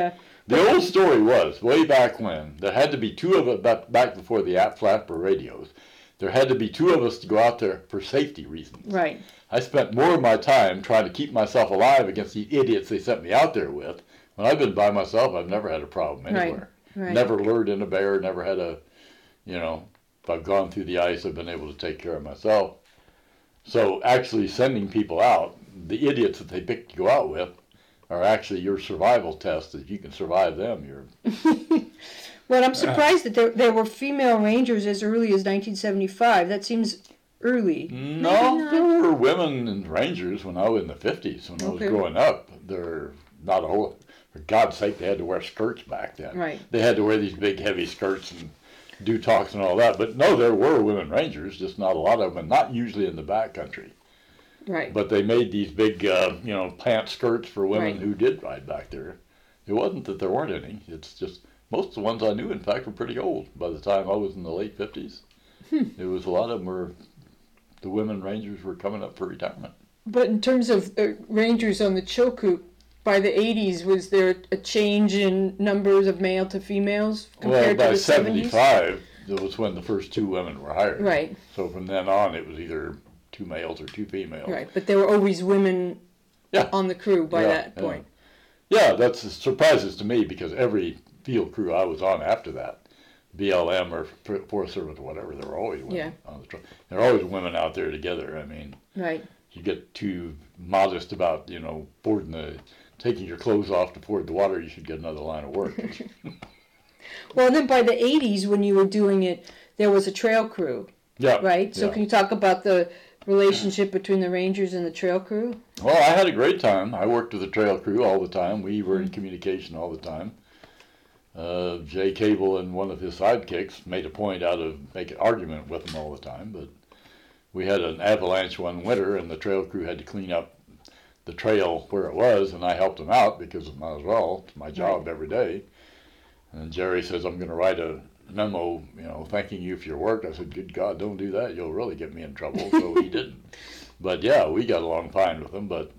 The old story was, way back when, there had to be two of us, back before the Flasper radios, there had to be two of us to go out there for safety reasons. Right. I spent more of my time trying to keep myself alive against the idiots they sent me out there with. When I've been by myself, I've never had a problem anywhere. Right. Never lured in a bear, never had a, if I've gone through the ice, I've been able to take care of myself. So actually sending people out, the idiots that they pick to go out with, are actually your survival test. If you can survive them, you're... Well, I'm surprised that there were female rangers as early as 1975. That seems early. No, there were women and rangers when I was in the 50s. When I was growing up, they're not a whole... For God's sake, they had to wear skirts back then. Right. They had to wear these big, heavy skirts and do talks and all that. But no, there were women rangers, just not a lot of them, not usually in the backcountry. Right. But they made these big, pant skirts for women who did ride back there. It wasn't that there weren't any. It's just most of the ones I knew, in fact, were pretty old. By the time I was in the late 50s, it was a lot of them were, the women rangers were coming up for retirement. But in terms of rangers on the Chilkoot, by the 80s, was there a change in numbers of male to females compared to the 70s? Well, by 75, that was when the first two women were hired. Right. So from then on, it was either two males or two females. Right, but there were always women on the crew by that point. Yeah, that's surprises to me because every field crew I was on after that, BLM or Forest Service or whatever, there were always women on the truck. There are always women out there together. I mean, you get too modest about, taking your clothes off to ford the water, you should get another line of work. Well, then by the 80s, when you were doing it, there was a trail crew. Yeah. Right? So can you talk about the relationship between the Rangers and the trail crew? Well, I had a great time. I worked with the trail crew all the time. We were in communication all the time. Jay Cable and one of his sidekicks made a point out of making argument with them all the time, but we had an avalanche one winter and the trail crew had to clean up the trail where it was, and I helped them out because it might as well. It's my job every day. And Jerry says, I'm going to write a memo, thanking you for your work. I said, good God, don't do that. You'll really get me in trouble. So he didn't. But yeah, we got along fine with him. But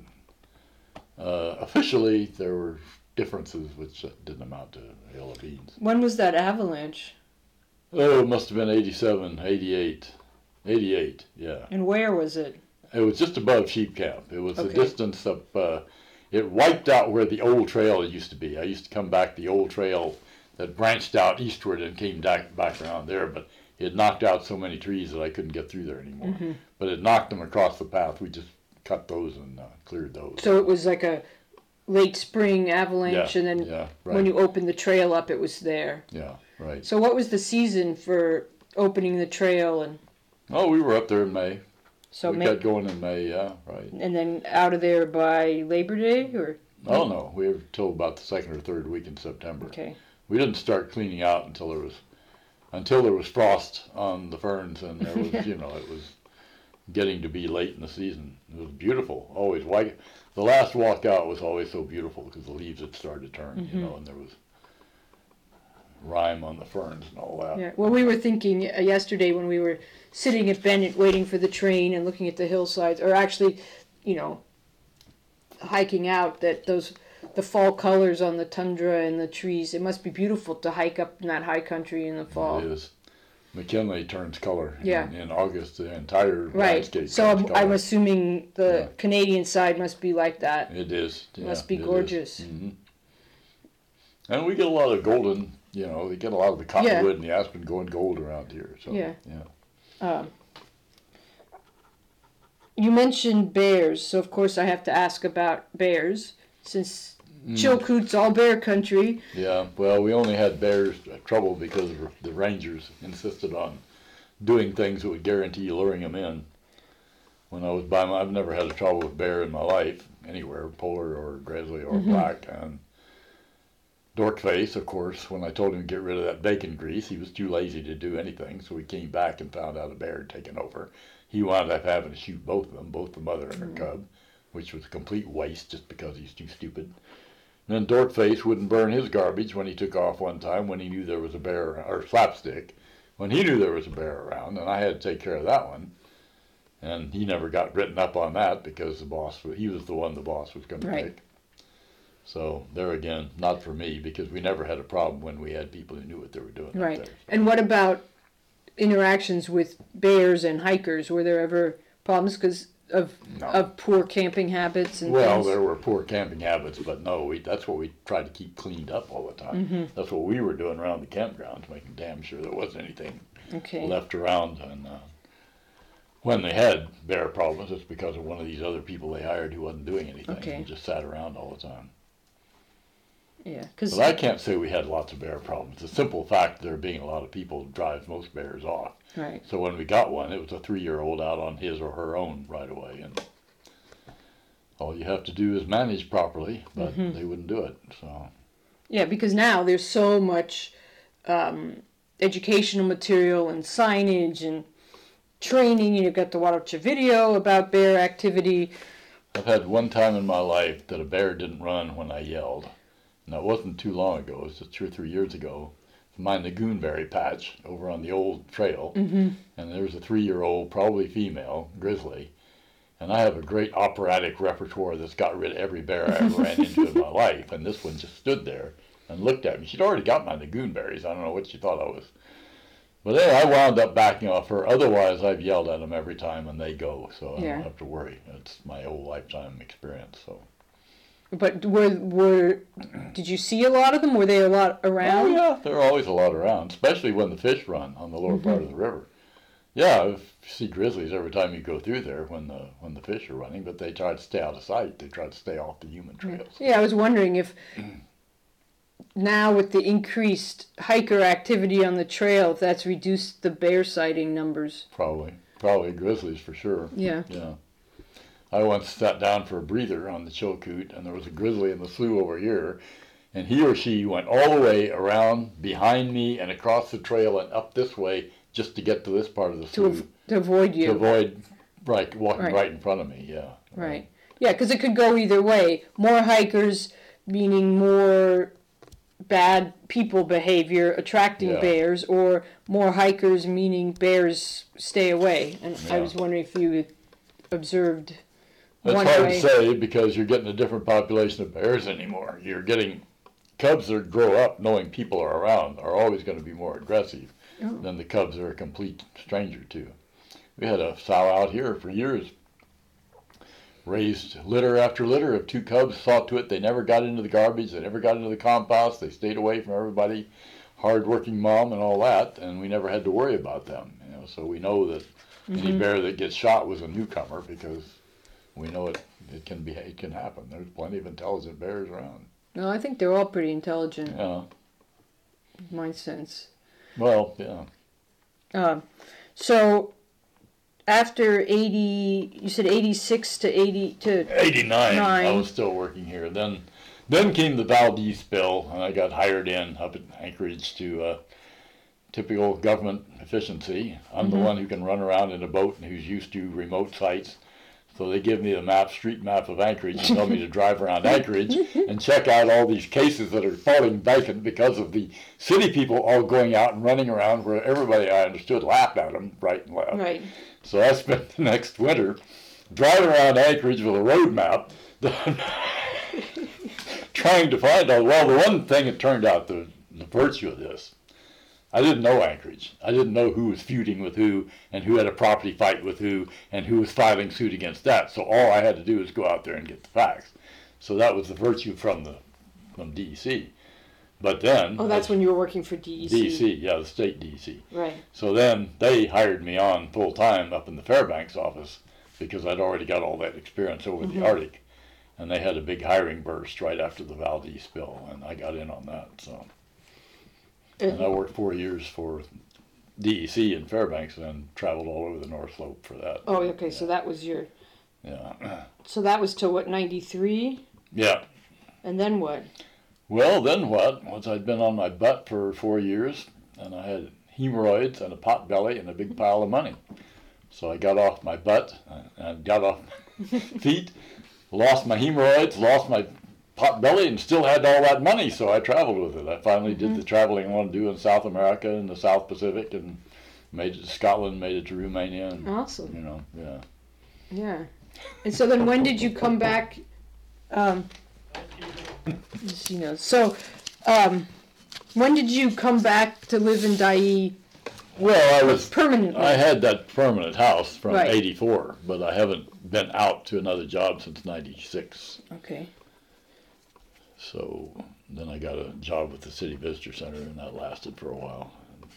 officially, there were differences which didn't amount to a hill of beans. When was that avalanche? Oh, it must have been 87, 88. 88, yeah. And where was it? It was just above Sheep Camp. It was a distance of, it wiped out where the old trail used to be. I used to come back the old trail that branched out eastward and came back around there, but it knocked out so many trees that I couldn't get through there anymore. But it knocked them across the path. We just cut those and cleared those. So it was like a late spring avalanche, and then when you opened the trail up, it was there. Yeah, right. So what was the season for opening the trail? And oh, we were up there in May. So we got going in May, right. And then out of there by Labor Day, or? Oh no, we were till about the second or third week in September. Okay. We didn't start cleaning out until there was frost on the ferns, and there was, it was getting to be late in the season. It was beautiful, always white. The last walk out was always so beautiful because the leaves had started to turn, and there was rime on the ferns and all that. Yeah. Well, we were thinking yesterday when we were sitting at Bennett waiting for the train and looking at the hillsides, or actually, hiking out, that the fall colors on the tundra and the trees, it must be beautiful to hike up in that high country in the fall. It is. McKinley turns color in August. The entire So landscape turns color. I'm assuming the Canadian side must be like that. It is. It must be gorgeous. Mm-hmm. And we get a lot of golden, we get a lot of the cottonwood and the aspen going gold around here. So, you mentioned bears, so of course I have to ask about bears, since Chilkoot's all bear country. Yeah, well, we only had bears trouble because the rangers insisted on doing things that would guarantee luring them in. When I was I've never had a trouble with bear in my life, anywhere, polar or grizzly or black. And Dorkface, of course, when I told him to get rid of that bacon grease, he was too lazy to do anything, so he came back and found out a bear had taken over. He wound up having to shoot both of them, both the mother and her cub, which was a complete waste just because he's too stupid. And then Dorkface wouldn't burn his garbage when he took off one time when he knew there was a bear, or Slapstick, when he knew there was a bear around, and I had to take care of that one. And he never got written up on that because he was the one the boss was going to pick. So there again, not for me, because we never had a problem when we had people who knew what they were doing. Right. Up there. And what about interactions with bears and hikers? Were there ever problems because of poor camping habits and things? There were poor camping habits, but no, that's what we tried to keep cleaned up all the time. That's what we were doing around the campgrounds, making damn sure there wasn't anything left around. And when they had bear problems, it's because of one of these other people they hired who wasn't doing anything. He just sat around all the time. Yeah, but I can't say we had lots of bear problems. The simple fact there being a lot of people drives most bears off. Right. So when we got one, it was a 3-year-old out on his or her own right away, and all you have to do is manage properly, but they wouldn't do it. So. Yeah, because now there's so much educational material and signage and training, and you've got to watch a video about bear activity. I've had one time in my life that a bear didn't run when I yelled. And it wasn't too long ago, it was just 2 or 3 years ago, my Nagoonberry patch over on the old trail. And there was a 3-year-old, probably female, grizzly. And I have a great operatic repertoire that's got rid of every bear I ever ran into in my life. And this one just stood there and looked at me. She'd already got my Nagoonberries. I don't know what she thought I was. But anyway, I wound up backing off her. Otherwise, I've yelled at them every time and they go. So I don't have to worry. It's my whole lifetime experience. So. But did you see a lot of them? Were they a lot around? Oh, yeah, there are always a lot around, especially when the fish run on the lower part of the river. Yeah, you see grizzlies every time you go through there when the fish are running, but they try to stay out of sight. They try to stay off the human trails. Yeah, I was wondering if now with the increased hiker activity on the trail, if that's reduced the bear sighting numbers. Probably grizzlies for sure. Yeah. Yeah. I once sat down for a breather on the Chilkoot, and there was a grizzly in the slough over here, and he or she went all the way around behind me and across the trail and up this way just to get to this part of the slough. To avoid you. To avoid walking right in front of me, yeah. Right. Yeah, because it could go either way. More hikers, meaning more bad people behavior attracting bears, or more hikers, meaning bears stay away. And I was wondering if you observed... That's hard to say because you're getting a different population of bears anymore. You're getting cubs that grow up knowing people are around are always going to be more aggressive than the cubs that are a complete stranger to. We had a sow out here for years, raised litter after litter of 2 cubs, saw to it they never got into the garbage, they never got into the compost, they stayed away from everybody, hard-working mom and all that, and we never had to worry about them. So we know that any bear that gets shot was a newcomer because we know it can happen. There's plenty of intelligent bears around. No, I think they're all pretty intelligent. Yeah. In my sense. Well, yeah. So after 80, you said 86 to 80 to 89. I was still working here. Then came the Valdez spill, and I got hired in up at Anchorage to typical government efficiency. I'm the one who can run around in a boat and who's used to remote sites. So they give me the street map of Anchorage, and tell me to drive around Anchorage and check out all these cases that are falling vacant because of the city people all going out and running around where everybody, I understood, laughed at them right and left. Right. So I spent the next winter driving around Anchorage with a road map, trying to find out. Well, the one thing that turned out, the virtue of this, I didn't know Anchorage. I didn't know who was feuding with who and who had a property fight with who and who was filing suit against that. So all I had to do was go out there and get the facts. So that was the virtue from DEC. But then... Oh, that's when you were working for DEC. DEC, yeah, the state DEC. Right. So then they hired me on full-time up in the Fairbanks office because I'd already got all that experience over the Arctic. And they had a big hiring burst right after the Valdez spill, and I got in on that, so... And I worked 4 years for DEC in Fairbanks and then traveled all over the North Slope for that. Oh, okay, so that was your... Yeah. So that was till what, 93? Yeah. And then what? Well, then what? Once I'd been on my butt for 4 years, and I had hemorrhoids and a pot belly and a big pile of money. So I got off my butt and got off my feet, lost my hemorrhoids, lost my pot belly, and still had all that money, so I traveled with it. I finally did the traveling I wanted to do in South America and the South Pacific, and made it to Scotland, made it to Romania. And, awesome. Yeah. Yeah. And so then when did you come back So, when did you come back to live in Dyea Well, permanently? I had that permanent house from Right. '84, but I haven't been out to another job since '96. Okay. So then I got a job with the City Visitor Center, and that lasted for a while.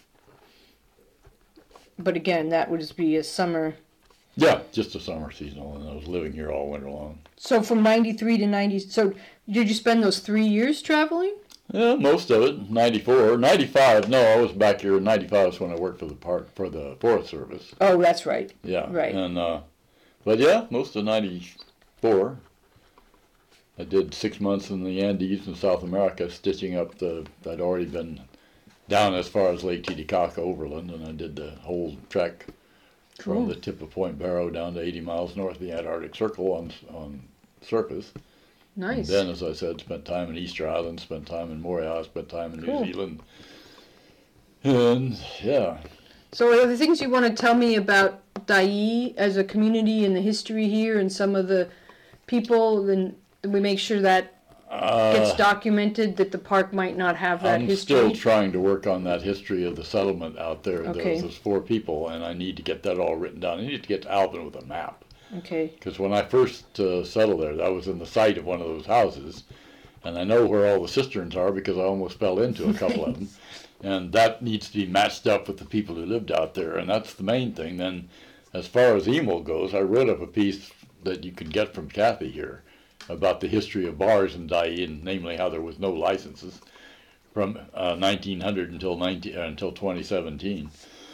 But again, that would just be a summer. Yeah, just a summer seasonal, and I was living here all winter long. So from 93 to 90, so did you spend those 3 years traveling? Yeah, most of it. 94, 95. No, I was back here in '95 is when I worked for the Forest Service. Oh, that's right. Yeah. Right. And but yeah, most of '94. I did 6 months in the Andes in South America, stitching up I'd already been down as far as Lake Titicaca overland, and I did the whole trek Cool. from the tip of Point Barrow down to 80 miles north of the Antarctic Circle on surface. Nice. And then, as I said, spent time in Easter Island, spent time in Montreal, spent time in Cool. New Zealand. And, yeah. So are there things you want to tell me about Dyea as a community and the history here and some of the people, then we make sure that gets documented, that the park might not have that I'm history? still trying to work on that history of the settlement out there. Okay. Those 4 people, and I need to get that all written down. I need to get to Alvin with a map. Okay. Because when I first settled there, I was in the site of one of those houses, and I know where all the cisterns are because I almost fell into a couple of them. And that needs to be matched up with the people who lived out there, and that's the main thing. Then, as far as emo goes, I wrote up a piece that you could get from Kathy here about the history of bars in Dyea, and namely how there was no licenses from 1900 until 2017.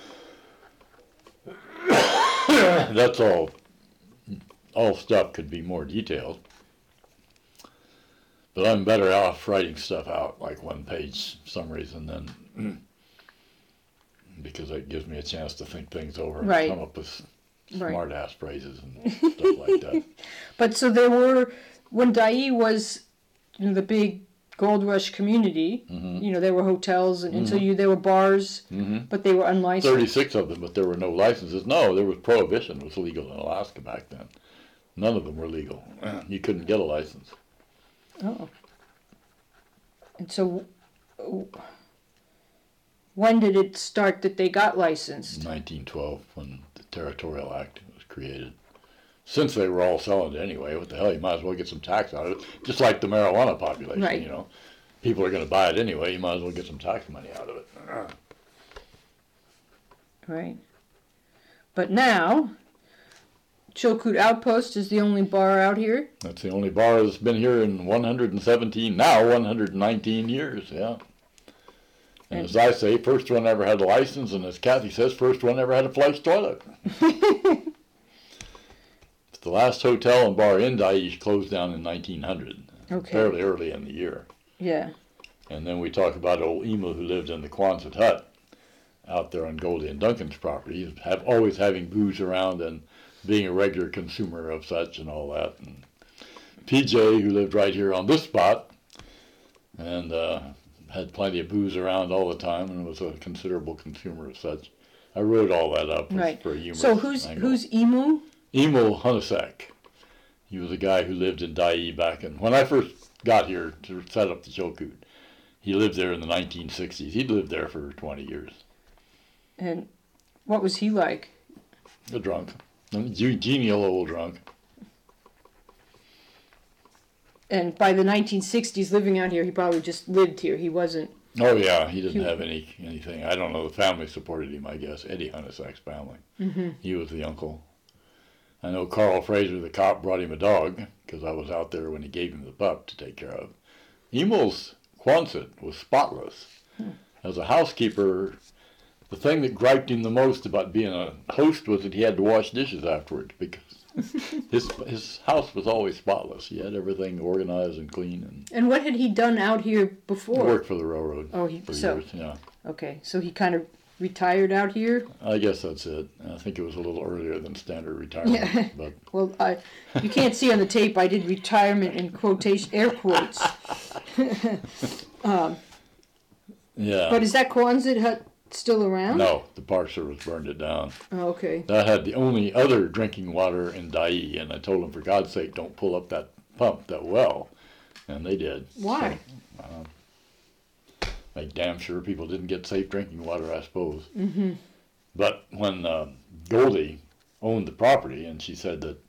That's all. All stuff could be more detailed. But I'm better off writing stuff out, like 1-page summaries, and then because it gives me a chance to think things over and Right. come up with Right. smart-ass phrases and stuff like that. But so there were, when Dyea was the big gold rush community, there were hotels, and so there were bars, but they were unlicensed. 36 of them, but there were no licenses. No, there was prohibition. It was legal in Alaska back then. None of them were legal. You couldn't get a license. Oh. And so when did it start that they got licensed? 1912, when the Territorial Act was created. Since they were all selling it anyway, what the hell, you might as well get some tax out of it. Just like the marijuana population, Right. People are going to buy it anyway, you might as well get some tax money out of it. Right. But now, Chilkoot Outpost is the only bar out here. That's the only bar that's been here in 119 years, yeah. And as I say, first one ever had a license, and as Kathy says, first one ever had a flush toilet. It's the last hotel and bar in Dyea closed down in 1900, Okay. fairly early in the year. Yeah. And then we talk about old Emu who lived in the Quonset hut out there on Goldie and Duncan's property, always having booze around and being a regular consumer of such and all that. And PJ, who lived right here on this spot, and had plenty of booze around all the time and was a considerable consumer of such. I wrote all that up Right. for a humorous So who's Emu? Emil Hunasek. He was a guy who lived in Dyea back when I first got here to set up the Chilkoot. He lived there in the 1960s. He'd lived there for 20 years. And what was he like? A drunk. A genial old drunk. And by the 1960s, living out here, he probably just lived here. He wasn't. Oh yeah, he didn't have anything. I don't know. The family supported him, I guess. Eddie Hunasek's family. He was the uncle. I know Carl Fraser, the cop, brought him a dog because I was out there when he gave him the pup to take care of. Emil's Quonset was spotless. As a housekeeper, the thing that griped him the most about being a host was that he had to wash dishes afterwards because his house was always spotless. He had everything organized and clean. And what had he done out here And before? worked for the railroad for so years. Yeah, okay, so he kind of retired out here. I guess that's it. I think it was a little earlier than standard retirement. Yeah. But Well, you can't see on the tape. I did retirement in air quotes. yeah. But is that Quonset hut still around? No, the Park Service burned it down. Oh, okay. That had the only other drinking water in Dyea, and I told him, for God's sake, don't pull up that pump, that well, And they did. Why? So, make damn sure people didn't get safe drinking water, I suppose. Mm-hmm. But when Goldie owned the property, and she said that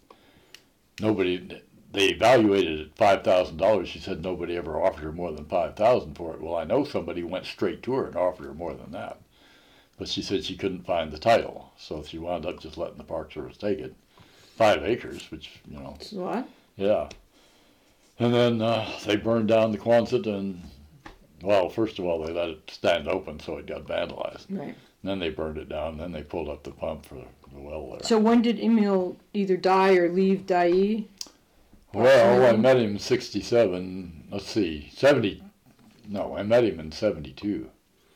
they evaluated it at $5,000. She said nobody ever offered her more than $5,000 for it. Well, I know somebody went straight to her and offered her more than that. But she said she couldn't find the title, so she wound up just letting the Park Service take it. 5 acres, which, What? yeah. And then they burned down the Quonset, and, well, first of all, they let it stand open so it got vandalized. Right. Then they burned it down, then they pulled up the pump for the well there. So when did Emil either die or leave Dyea? Well, I met him in 67, let's see, 70, no, I met him in 72.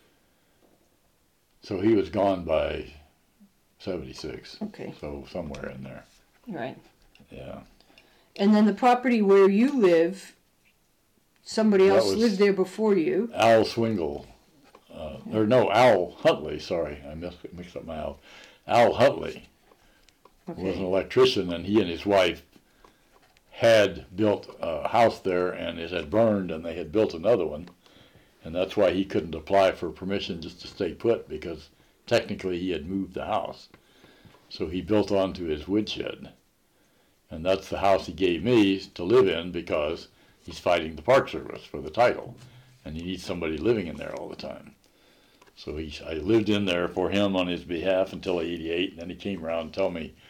So he was gone by 76. Okay. So somewhere in there. Right. Yeah. And then the property where you live, somebody That else was lived there before you. Al Swingle, Al Huntley, sorry, I mixed up my Al. Al Huntley was an electrician, and he and his wife had built a house there, and it had burned, and they had built another one. And that's why he couldn't apply for permission just to stay put, because technically he had moved the house. So he built onto his woodshed. And that's the house he gave me to live in, because he's fighting the Park Service for the title. And he needs somebody living in there all the time. So I lived in there for him on his behalf until 88, and then he came around and told me,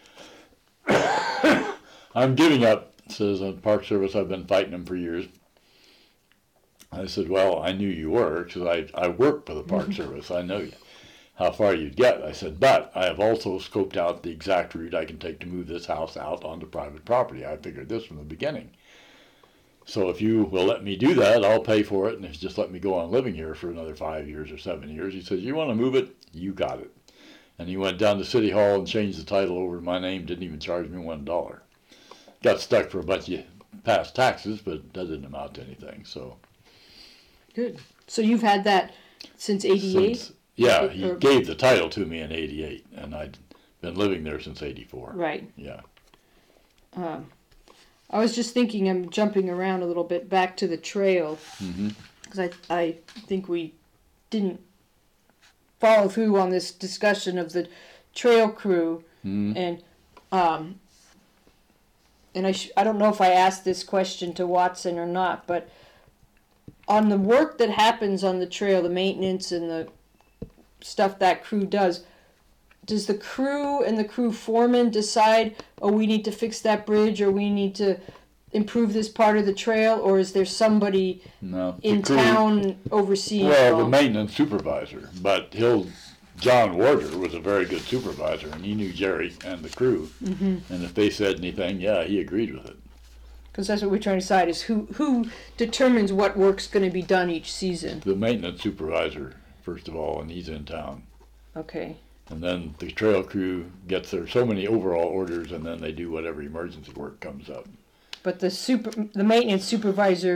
I'm giving up, says the Park Service, I've been fighting them for years. I said, well, I knew you were, because I worked for the Park Service. I know how far you'd get. I said, but I have also scoped out the exact route I can take to move this house out onto private property. I figured this from the beginning. So if you will let me do that, I'll pay for it, and if you just let me go on living here for another 5 years or 7 years. He says, you want to move it? You got it. And he went down to City Hall and changed the title over to my name, didn't even charge me $1. Got stuck for a bunch of past taxes, but that didn't amount to anything, so. Good. So you've had that since 88? Yeah, he gave the title to me in 88, and I'd been living there since 84. Right. Yeah. I was just thinking, I'm jumping around a little bit, back to the trail, because I think we didn't follow through on this discussion of the trail crew, and I don't know if I asked this question to Watson or not, but on the work that happens on the trail, the maintenance and the stuff that crew does the crew and the crew foreman decide, oh, we need to fix that bridge, or we need to improve this part of the trail, or is there somebody in town overseeing it all? Well, the maintenance supervisor, but John Warder was a very good supervisor, and he knew Jerry and the crew, and if they said anything, yeah, he agreed with it. Because that's what we're trying to decide, is who determines what work's going to be done each season. The maintenance supervisor, first of all, and he's in town. Okay. And then the trail crew gets their so many overall orders, and then they do whatever emergency work comes up. But the maintenance supervisor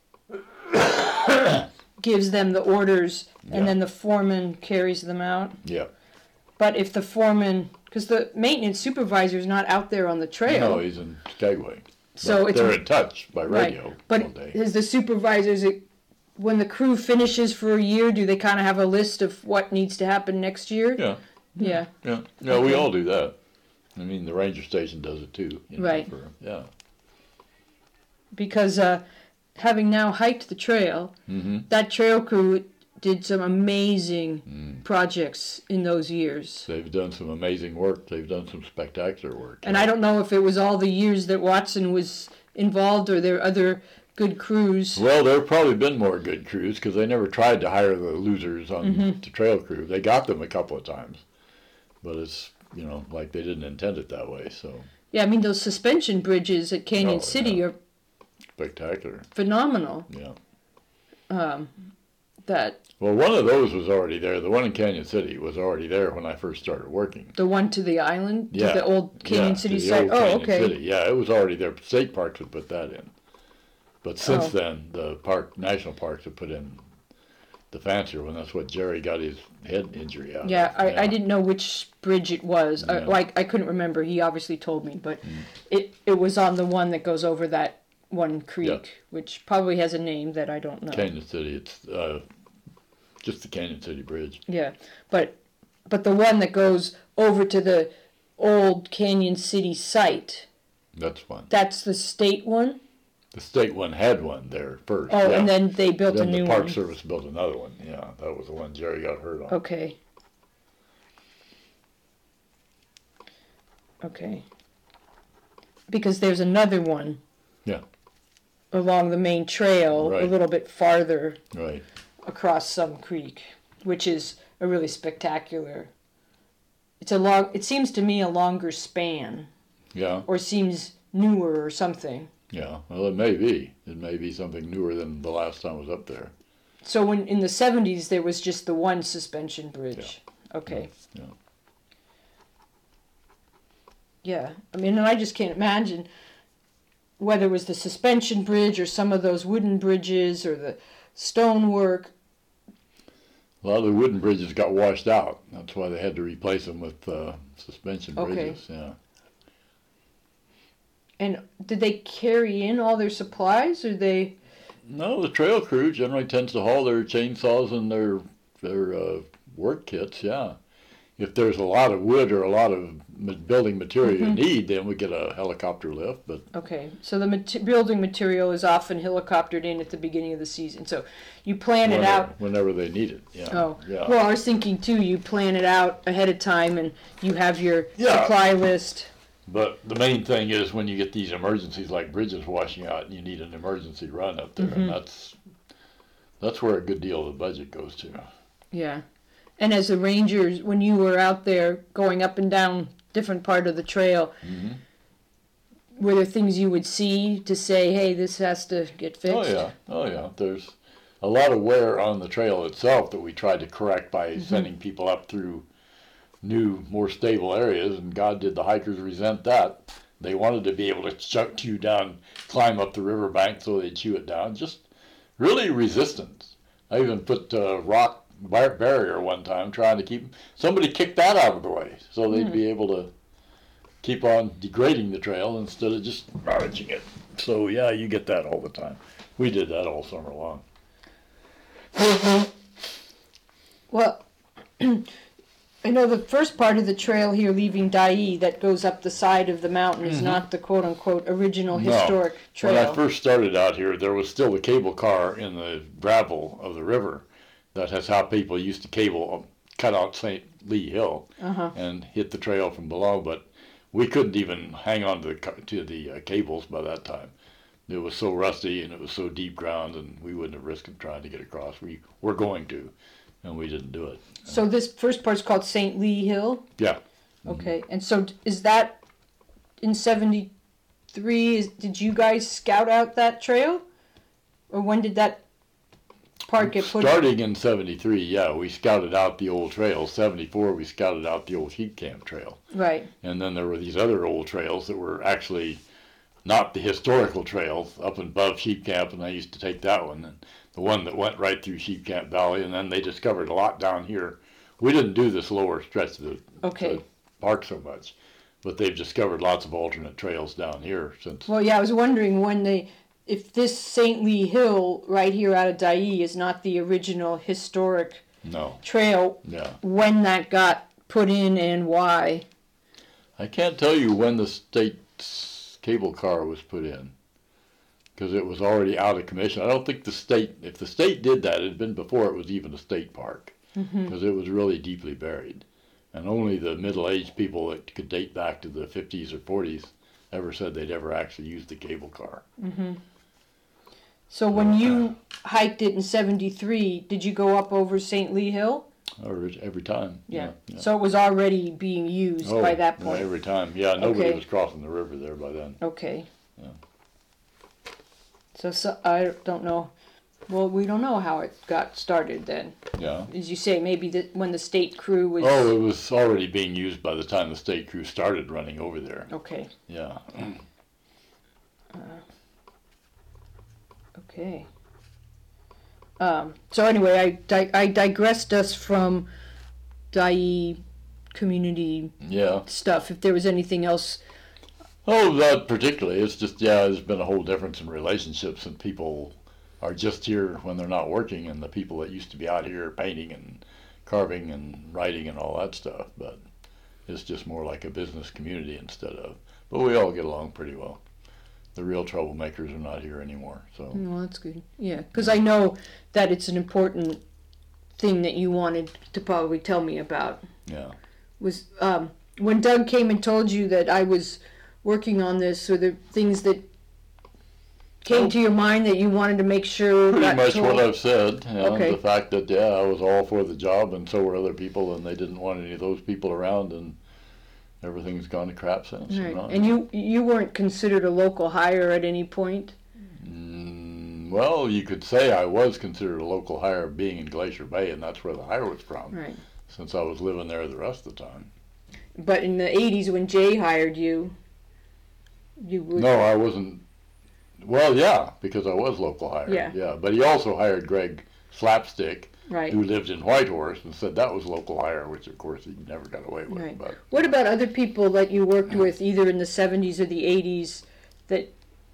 gives them the orders, and then the foreman carries them out? Yeah. But if the foreman, because the maintenance supervisor is not out there on the trail. No, he's in Skagway. So they're in touch by radio but all day. Is the supervisors, when the crew finishes for a year, do they kind of have a list of what needs to happen next year? Yeah. Yeah. Yeah. Yeah, we all do that. I mean, the ranger station does it too. Right. Yeah. Because having now hiked the trail, that trail crew did some amazing projects in those years. They've done some amazing work. They've done some spectacular work. And I don't know if it was all the years that Watson was involved, or there are other good crews. Well, there have probably been more good crews, because they never tried to hire the losers on the trail crew. They got them a couple of times, but it's, like they didn't intend it that way. So. Yeah, I mean, those suspension bridges at Canyon City are spectacular, phenomenal. Yeah. Well, one of those was already there. The one in Canyon City was already there when I first started working. The one to the island? Yeah. The old Canyon City site? Canyon okay. City. Yeah, it was already there. State parks would put that in. But since then, the national parks have put in the fancier one. That's what Jerry got his head injury out of. I didn't know which bridge it was. I couldn't remember. He obviously told me, but it was on the one that goes over that one creek, which probably has a name that I don't know. Canyon City. It's just the Canyon City Bridge. Yeah, but the one that goes over to the old Canyon City site. That's one. That's the state one? The state one had one there first. Oh, yeah. And then they built then a new the Park one. Service built another one. Yeah, that was the one Jerry got hurt on. Okay. Okay. Because there's another one. Yeah. Along the main trail, Right. a little bit farther Right. across some creek, which is a really spectacular. It seems to me a longer span, Yeah. or seems newer or something. Yeah. Well, it may be. It may be something newer than the last time I was up there. So when in the 70s there was just the one suspension bridge. Yeah. Okay. Yeah. Yeah. I mean, and I just can't imagine whether it was the suspension bridge or some of those wooden bridges or the stonework. A lot of the wooden bridges got washed out. That's why they had to replace them with suspension bridges. Yeah. And did they carry in all their supplies, or they? No, the trail crew generally tends to haul their chainsaws and their work kits. Yeah. If there's a lot of wood or a lot of building material you need, then we get a helicopter lift. But Okay, so the building material is often helicoptered in at the beginning of the season. So you plan it out. whenever they need it. Yeah. Oh, Yeah. well, I was thinking too. You plan it out ahead of time, and you have your Yeah. supply list. But the main thing is when you get these emergencies like bridges washing out, and you need an emergency run up there, and that's where a good deal of the budget goes to. Yeah, and as the rangers, when you were out there going up and down different part of the trail, were there things you would see to say, "Hey, this has to get fixed"? Oh yeah. There's a lot of wear on the trail itself that we tried to correct by sending people up through new, more stable areas, and God did the hikers resent that. They wanted to be able to chew down, climb up the riverbank so they'd chew it down. Just really resistance. I even put a rock barrier one time trying to keep, somebody kicked that out of the way so they'd be able to keep on degrading the trail instead of just ravaging it. So yeah, you get that all the time. We did that all summer long. Well, I know the first part of the trail here leaving Dyea that goes up the side of the mountain is not the quote-unquote original historic trail. When I first started out here, there was still the cable car in the gravel of the river. That is how people used to cut out St. Lee Hill and hit the trail from below. But we couldn't even hang on to the cables by that time. It was so rusty and it was so deep ground, and we wouldn't have risked trying to get across. We were going to, and we didn't do it. So this first part's called St. Lee Hill? Yeah. Okay, and so is that in 73, did you guys scout out that trail? Or when did that part get put in? Starting in 73, yeah, we scouted out the old trails. 74, we scouted out the old sheep camp trail. Right. And then there were these other old trails that were actually not the historical trails up above Sheep Camp, and I used to take that one. And the one that went right through Sheep Camp Valley, and then they discovered a lot down here. We didn't do this lower stretch of the park so much, but they've discovered lots of alternate trails down here since. Well, yeah, I was wondering if this St. Lee Hill right here out of Dyea is not the original historic trail, when that got put in and why. I can't tell you when the state's cable car was put in, because it was already out of commission. I don't think if the state did that, it had been before it was even a state park, because it was really deeply buried. And only the middle-aged people that could date back to the 50s or 40s ever said they'd ever actually used the cable car. So when you hiked it in 73, did you go up over St. Lee Hill? Every time. Yeah. So it was already being used by that point. Every time. Yeah, nobody was crossing the river there by then. Okay. Yeah. So I don't know. Well, we don't know how it got started then. Yeah. As you say, maybe when the state crew was... Oh, it was already being used by the time the state crew started running over there. Okay. Yeah. Okay. So anyway, I digressed us from Dyea community stuff. If there was anything else Oh, not particularly. It's just, yeah, there's been a whole difference in relationships, and people are just here when they're not working, and the people that used to be out here painting and carving and writing and all that stuff. But it's just more like a business community instead of. But we all get along pretty well. The real troublemakers are not here anymore. So. Well, that's good. Yeah, because I know that it's an important thing that you wanted to probably tell me about. Yeah. Was when Doug came and told you that I was working on this, or the things that came to your mind that you wanted to make sure Pretty got much told? what I've said. You know, Okay. the fact that, yeah, I was all for the job, and so were other people, and they didn't want any of those people around, and everything's gone to crap since. Right. You know? And you weren't considered a local hire at any point? Well, you could say I was considered a local hire being in Glacier Bay, and that's where the hire was from, Right. since I was living there the rest of the time. But in the 80s when Jay hired you, you would... No, I wasn't. Well, yeah, because I was local hire. Yeah. But he also hired Greg Slapstick, Right. who lived in Whitehorse, and said that was local hire, which of course he never got away with. Right. But What about other people that you worked with, either in the 70s or the 80s, that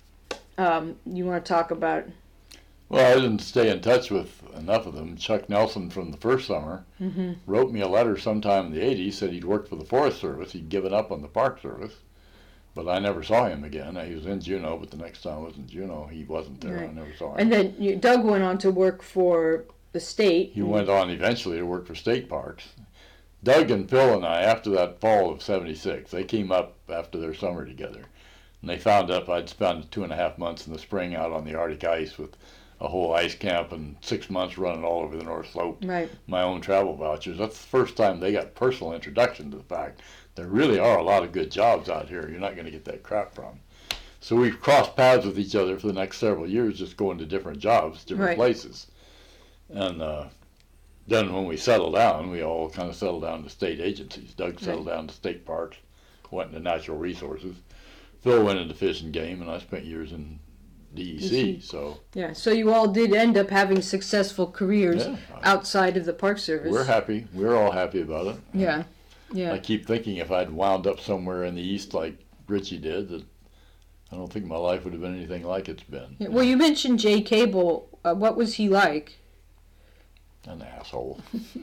you want to talk about? well, I didn't stay in touch with enough of them. Chuck Nelson from the first summer wrote me a letter sometime in the 80s, said he'd worked for the Forest Service. He'd given up on the Park Service, but I never saw him again. He was in Juneau, but the next time I was in Juneau, he wasn't there. Right. I never saw him. And then Doug went on to work for the state. He went on eventually to work for state parks. Doug and Phil and I, after that fall of '76, they came up after their summer together, and they found out I'd spent 2.5 months in the spring out on the Arctic ice with a whole ice camp and 6 months running all over the North Slope. Right. My own travel vouchers. That's the first time they got personal introduction to the fact there really are a lot of good jobs out here. You're not going to get that crap from. So we've crossed paths with each other for the next several years, just going to different jobs, different Right. places. And then when we settled down, we all kind of settled down to state agencies. Doug settled down to state parks, went into natural resources. Phil went into fish and game, and I spent years in DEC. So Yeah, so you all did end up having successful careers Yeah. outside of the Park Service. we're happy. We're all happy about it. Yeah, yeah. I keep thinking if I'd wound up somewhere in the East like Richie did, that I don't think my life would have been anything like it's been. Yeah, well, you mentioned Jay Cable. What was he like? An asshole.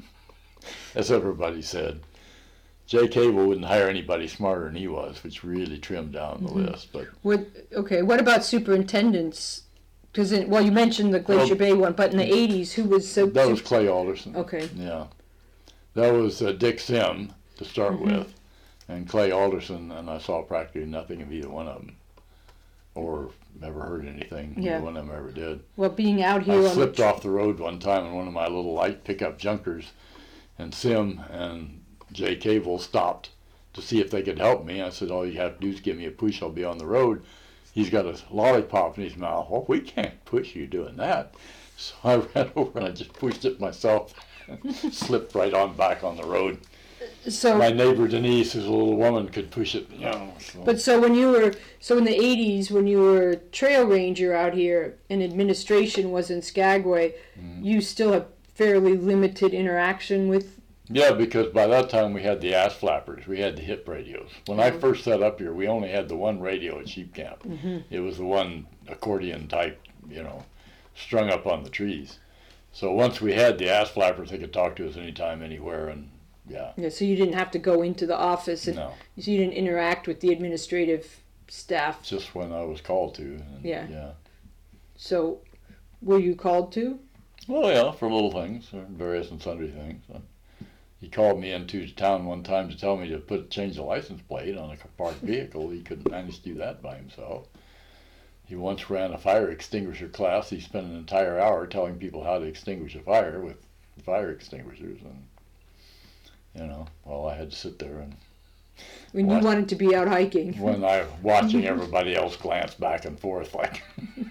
As everybody said. Jay Cable wouldn't hire anybody smarter than he was, which really trimmed down the list. But What about superintendents? Because you mentioned the Glacier Bay one, but in the 80s, who was so? that was Clay Alderson. Okay. Yeah. That was Dick Sim to start with, and Clay Alderson, and I saw practically nothing of either one of them, or never heard anything. Yeah. Neither one of them ever did. Well, being out here I on slipped off the road one time in one of my little light pickup junkers, and Sim and Jay Cable stopped to see if they could help me. I said, all you have to do is give me a push, I'll be on the road. He's got a lollipop in his mouth. Well, we can't push you doing that. So I ran over and I just pushed it myself, slipped right on back on the road. So, My neighbor Denise, who's a little woman, could push it, you know. So. but so when you were in the 80s, when you were a trail ranger out here and administration was in Skagway, you still have fairly limited interaction with. Yeah, because by that time we had the ass flappers, we had the hip radios. When I first set up here, we only had the one radio at Sheep Camp. It was the one accordion type, you know, strung up on the trees. So once we had the ass flappers, they could talk to us anytime, anywhere, and yeah. Yeah, so you didn't have to go into the office, and No, so you didn't interact with the administrative staff. just when I was called to. And, Yeah. Yeah. So, were you called to? Well, yeah, for little things, or various and sundry things. He called me into town one time to tell me to change the license plate on a parked vehicle. He couldn't manage to do that by himself. He once ran a fire extinguisher class. He spent an entire hour telling people how to extinguish a fire with fire extinguishers, and you know, well, I had to sit there and When What? you wanted to be out hiking. when I watching everybody else glance back and forth like,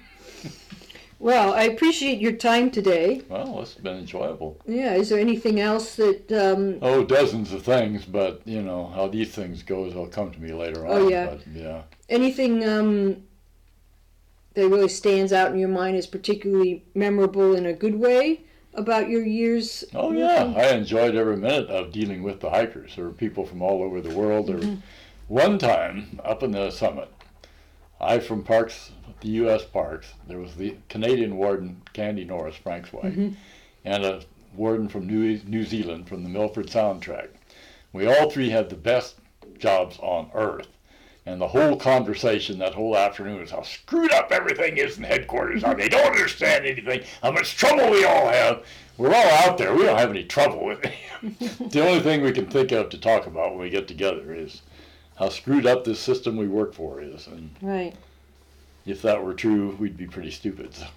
Well, I appreciate your time today. well, it's been enjoyable. Yeah, is there anything else that, Oh, dozens of things, but you know how these things go. They'll come to me later on. Oh, yeah. But, yeah. anything that really stands out in your mind as particularly memorable in a good way about your years? Oh yeah, I enjoyed every minute of dealing with the hikers. There were people from all over the world. There were One time up in the summit, from Parks, the U.S. Parks, there was the Canadian warden, Candy Norris, Frank's wife, and a warden from New Zealand from the Milford Sound Tract. We all three had the best jobs on earth. And the whole conversation that whole afternoon is how screwed up everything is in headquarters, how they don't understand anything, how much trouble we all have. We're all out there. We don't have any trouble with it. The only thing we can think of to talk about when we get together is how screwed up this system we work for is. And right. If that were true, we'd be pretty stupid. So.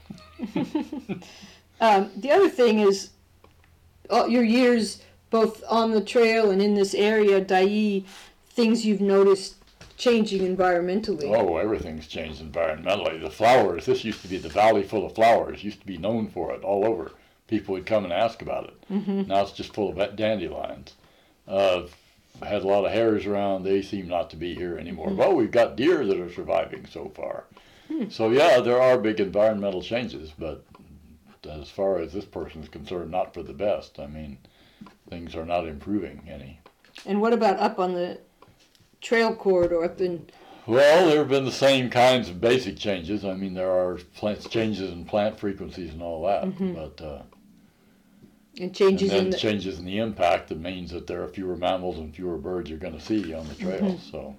The other thing is all your years both on the trail and in this area, Dyea, things you've noticed changing environmentally. Oh, everything's changed environmentally. The flowers, this used to be the valley full of flowers, used to be known for it all over. People would come and ask about it. Now it's just full of dandelions. Had a lot of hares around. They seem not to be here anymore. But we've got deer that are surviving so far. So yeah, there are big environmental changes, but as far as this person is concerned, not for the best. I mean, things are not improving any. And what about up on the trail corridor up in? Well, there have been the same kinds of basic changes. I mean, there are changes in plant frequencies and all that, but and changes and then in the changes in the impact that means that there are fewer mammals and fewer birds you're going to see on the trail.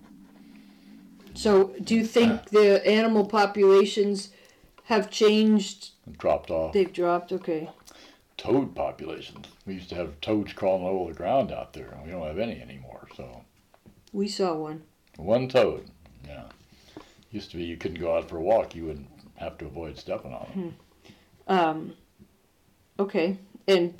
So, do you think the animal populations have changed? Dropped off. They've dropped. Okay. Toad populations. We used to have toads crawling over the ground out there. We don't have any anymore. So. We saw one. One toad. Yeah. Used to be you couldn't go out for a walk. You would have to avoid stepping on them. Okay. And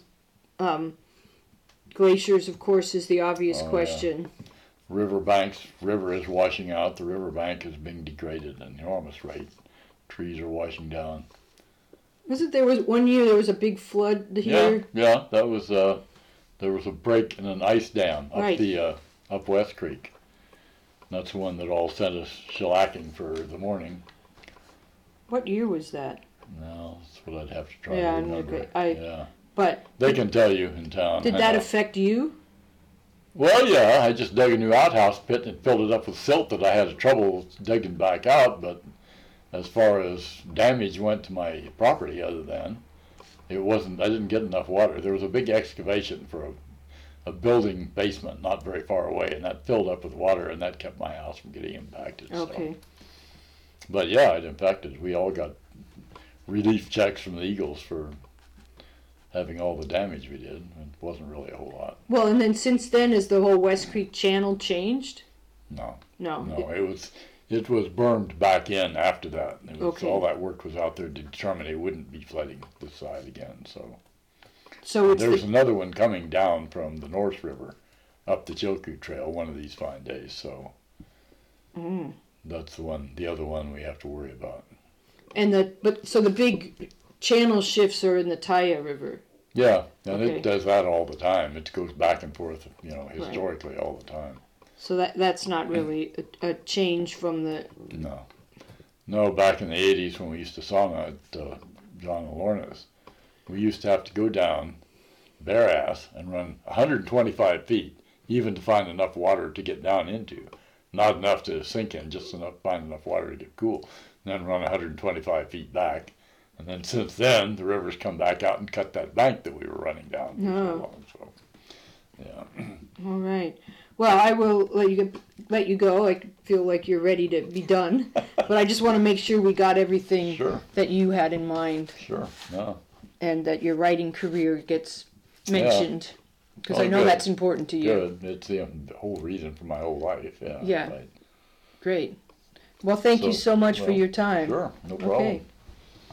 glaciers, of course, is the obvious question. Yeah. River is washing out. The riverbank is being degraded at an enormous rate. Trees are washing down. There was 1 year there was a big flood here? Yeah, that was there was a break in an ice dam up up West Creek. That's the one that all sent us shellacking for the morning. What year was that? No, that's what I'd have to try to remember. But they can tell you in town. Did that affect you? Well, yeah, I just dug a new outhouse pit and filled it up with silt that I had trouble digging back out, but as far as damage went to my property other than, I didn't get enough water. There was a big excavation for a building basement not very far away, and that filled up with water, and that kept my house from getting impacted. Okay. So. But yeah, it impacted. We all got relief checks from the Eagles for having all the damage we did. It wasn't really a whole lot. Well, and then since then, has the whole West Creek Channel changed? No. No. It was bermed back in after that. Okay. All that work was out there to determine it wouldn't be flooding this side again. So there's another one coming down from the North River up the Chilkoot Trail one of these fine days. So that's the other one we have to worry about. So the big channel shifts are in the Taya River. Yeah, and it does that all the time. It goes back and forth, historically all the time. So that's not really a change from the... No, back in the 80s when we used to sauna at John and Lorna's, we used to have to go down bare ass and run 125 feet, even to find enough water to get down into. Not enough to sink in, just find enough water to get cool. And then run 125 feet back. And then since then, the river's come back out and cut that bank that we were running down for so long. So, yeah. All right. Well, I will let you go. I feel like you're ready to be done. But I just want to make sure we got everything that you had in mind. Sure. No. And that your writing career gets mentioned. Because I know that's important to you. Good. It's the whole reason for my whole life. Yeah. Yeah. Right. Great. Well, thank you so much for your time. Sure. No problem. Okay.